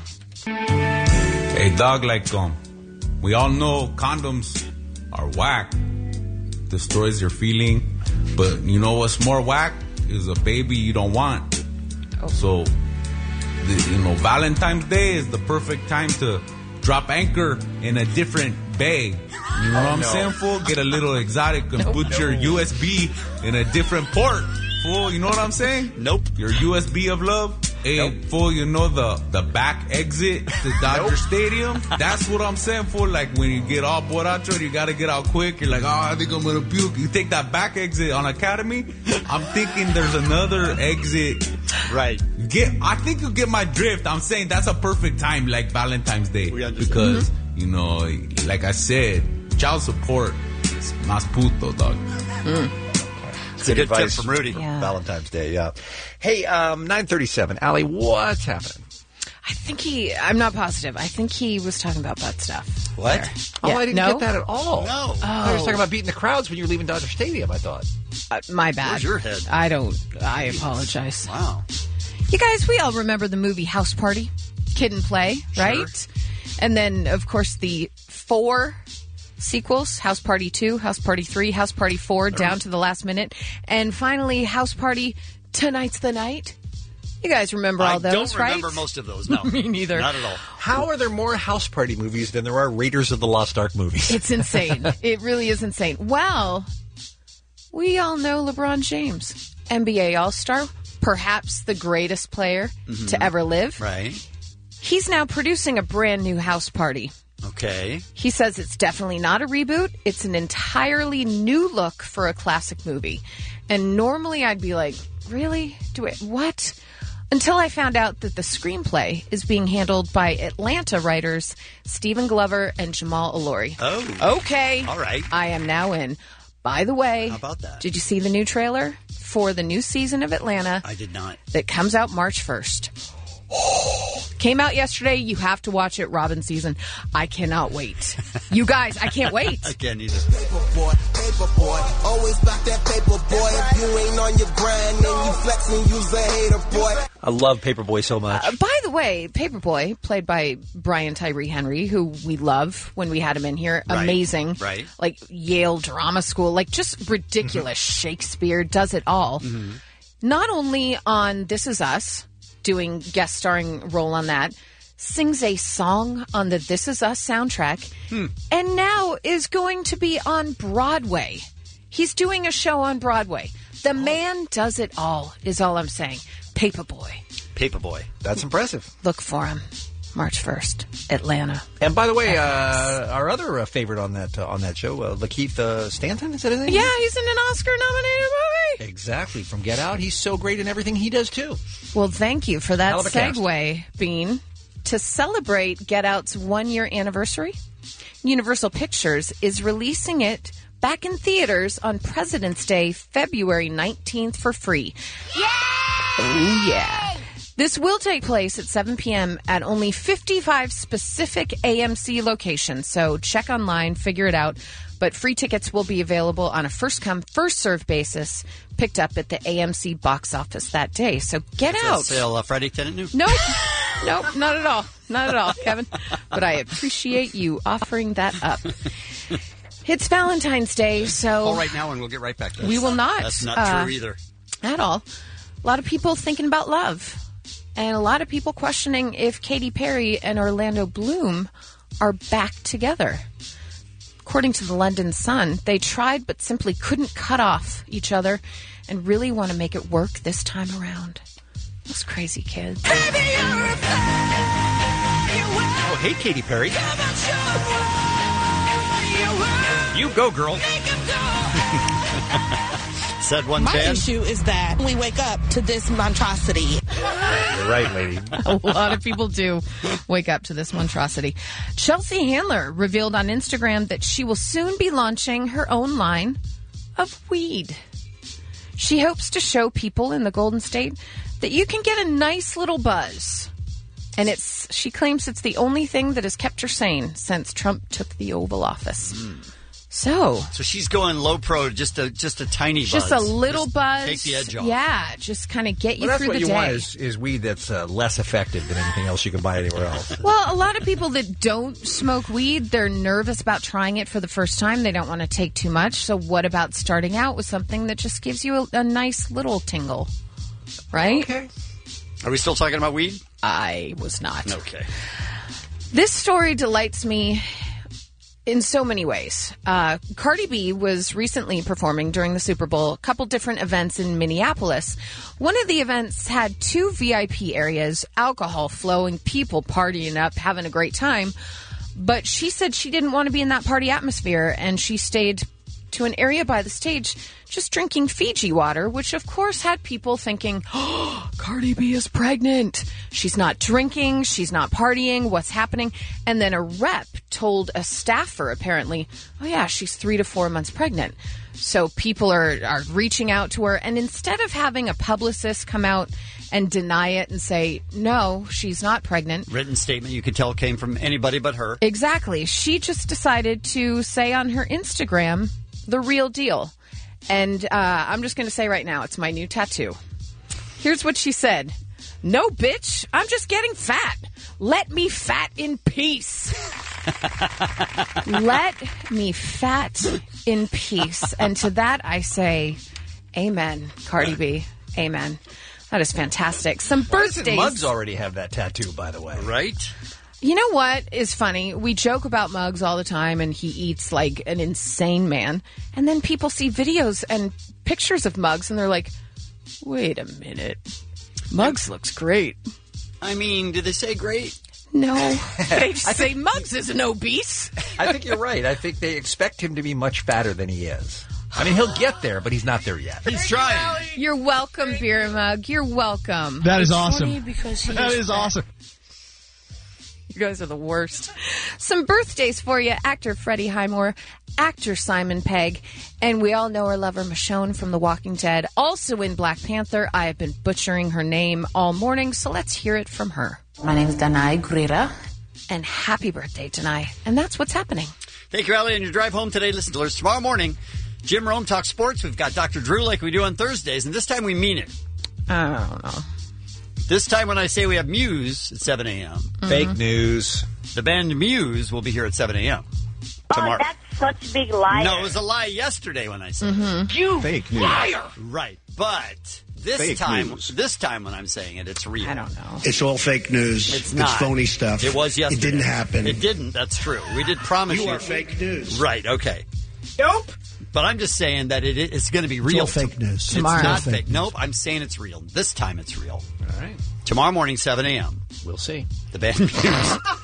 Hey, dog, like, um, we all know condoms are whack. Destroys your feeling. But you know what's more whack? Is a baby you don't want. Oh. So, the, you know, Valentine's Day is the perfect time to drop anchor in a different bay. You know what I'm No. saying, fool? Get a little exotic and put your U S B in a different port, fool. You know what I'm saying? Nope. Your U S B of love. Hey, fool, you know the, the back exit to Dodger Stadium? That's what I'm saying, fool. Like, when you get all borracho, you got to get out quick. You're like, oh, I think I'm going to puke. You take that back exit on Academy. I'm thinking there's another exit. Right. Get. I think you get my drift. I'm saying that's a perfect time, like Valentine's Day. Because, you know, like I said, child support is más puto, dog. It's a good tip advice from Rudy. Yeah. Valentine's Day, yeah. Hey, um, nine thirty-seven. Allie, what's happening? I think he, I'm not positive. I think he was talking about butt stuff. What? There. Oh, Yeah. I didn't No? get that at all. No. I was talking about beating the crowds when you were leaving Dodger Stadium, I thought. Uh, my bad. Where's your head? I don't, I apologize. Wow. You guys, we all remember the movie House Party, Kid and Play, right? And then, of course, the four sequels, House Party two, House Party three, House Party four, down to the last minute. And finally, House Party Tonight's the Night. You guys remember all I those, don't right? remember most of those, no. Me neither. Not at all. How are there more house party movies than there are Raiders of the Lost Ark movies? It's insane. It really is insane. Well, we all know LeBron James, N B A All-Star, perhaps the greatest player Mhm. to ever live. Right. He's now producing a brand new house party. Okay. He says it's definitely not a reboot. It's an entirely new look for a classic movie. And normally I'd be like, really? Do it? What? Until I found out that the screenplay is being handled by Atlanta writers Stephen Glover and Jamal Allori. Oh. Okay. All right. I am now in. By the way, How about that? did you see the new trailer for the new season of Atlanta I did not. that comes out March first? Came out yesterday. You have to watch it, Robin season. I cannot wait. You guys, I can't wait. I can't either. Boy, paper boy, always about that paper boy. If you ain't on your grind, then you flexing, you's a hater boy. I love Paperboy so much. Uh, by the way, Paperboy, played by Brian Tyree Henry, who we love when we had him in here, Right, amazing. right. Like Yale Drama School, like just ridiculous. Shakespeare does it all. Not only on This Is Us, doing guest starring role on that, sings a song on the This Is Us soundtrack, and now is going to be on Broadway. He's doing a show on Broadway. The man does it all, is all I'm saying. Paperboy. Paperboy. That's impressive. Look for him. March first, Atlanta. And by the way, uh, our other uh, favorite on that uh, on that show, uh, Lakeith uh, Stanton, is that his name? Yeah, he's in an Oscar-nominated movie. Exactly. From Get Out. He's so great in everything he does, too. Well, thank you for that Hell of a cast. segue, Bean. To celebrate Get Out's one-year anniversary, Universal Pictures is releasing it back in theaters on President's Day, February nineteenth for free. Yeah! Oh, yeah. This will take place at seven p.m. at only fifty-five specific A M C locations, so check online, figure it out. But free tickets will be available on a first-come, first-served basis, picked up at the A M C box office that day. So get Is out. that sale uh, Friday, tenant new? Nope. Nope, not at all. Not at all, Kevin. But I appreciate you offering that up. It's Valentine's Day, so... All right now, and we'll get right back to this. We will not. That's not uh, true either. At all. A lot of people thinking about love. And a lot of people questioning if Katy Perry and Orlando Bloom are back together. According to the London Sun, they tried but simply couldn't cut off each other and really want to make it work this time around. Those crazy kids. Oh, hey, Katy Perry. You go, girl. Said one My fan. issue is that we wake up to this monstrosity. You're right, lady. A lot of people do wake up to this monstrosity. Chelsea Handler revealed on Instagram that she will soon be launching her own line of weed. She hopes to show people in the Golden State that you can get a nice little buzz. And it's she claims it's the only thing that has kept her sane since Trump took the Oval Office. Mm. So, so she's going low pro, just a just a tiny buzz. Just a little Just buzz. Take the edge off. Yeah, just kind of get you Well, that's through what the you day. want is, is weed that's uh, less effective than anything else you can buy anywhere else. Well, a lot of people that don't smoke weed, they're nervous about trying it for the first time. They don't want to take too much. So what about starting out with something that just gives you a, a nice little tingle? Right? Okay. Are we still talking about weed? I was not. Okay. This story delights me in so many ways. Uh, Cardi B was recently performing during the Super Bowl, a couple different events in Minneapolis. One of the events had two V I P areas, alcohol flowing, people partying up, having a great time. But she said she didn't want to be in that party atmosphere, and she stayed to an area by the stage just drinking Fiji water, which of course had people thinking, oh, Cardi B is pregnant. She's not drinking. She's not partying. What's happening? And then a rep told a staffer, apparently, oh yeah, she's three to four months pregnant. So people are, are reaching out to her. And instead of having a publicist come out and deny it and say, no, she's not pregnant. Written statement you could tell came from anybody but her. Exactly. She just decided to say on her Instagram, the real deal. And uh, I'm just going to say right now, it's my new tattoo. Here's what she said. No, bitch, I'm just getting fat. Let me fat in peace. Let me fat in peace. And to that I say, amen, Cardi B. Amen. That is fantastic. Some birthdays. Muggs already have that tattoo, by the way. Right? You know what is funny? We joke about Muggs all the time, and he eats like an insane man. And then people see videos and pictures of Muggs, and they're like, wait a minute. Muggs looks great. I mean, did they say great? No. They just say Muggs isn't obese. I think you're right. I think they expect him to be much fatter than he is. I mean, he'll get there, but he's not there yet. He's trying. You're welcome, Beer Mug. You're welcome. That is It's awesome. funny because he That is fat. awesome. You guys are the worst. Some birthdays for you. Actor Freddie Highmore, actor Simon Pegg, and we all know her lover Michonne from The Walking Dead. Also in Black Panther. I have been butchering her name all morning, so let's hear it from her. My name is Danai Gurira. And happy birthday, Danai. And that's what's happening. Thank you, Allie. On your drive home today, listen to us tomorrow morning. Jim Rome talks sports. We've got Doctor Drew like we do on Thursdays, and this time we mean it. I don't know. This time when I say we have Muse at seven a.m. Mm-hmm. Fake news. The band Muse will be here at seven a.m. tomorrow. Oh, that's such a big liar. No, it was a lie yesterday when I said Mm-hmm. it. You Fake news. liar! Right, but this Fake time, news. this time when I'm saying it, it's real. I don't know. It's all fake news. It's not. phony stuff. It was yesterday. It didn't happen. It didn't. That's true. We did promise you. You are fake news. Right. Okay. Nope. But I'm just saying that it, it's going to be It's real. all fake news. Tomorrow. It's not Fake fake. news. Nope. I'm saying it's real. This time it's real. All right. Tomorrow morning, seven a.m. We'll see. The band Muse.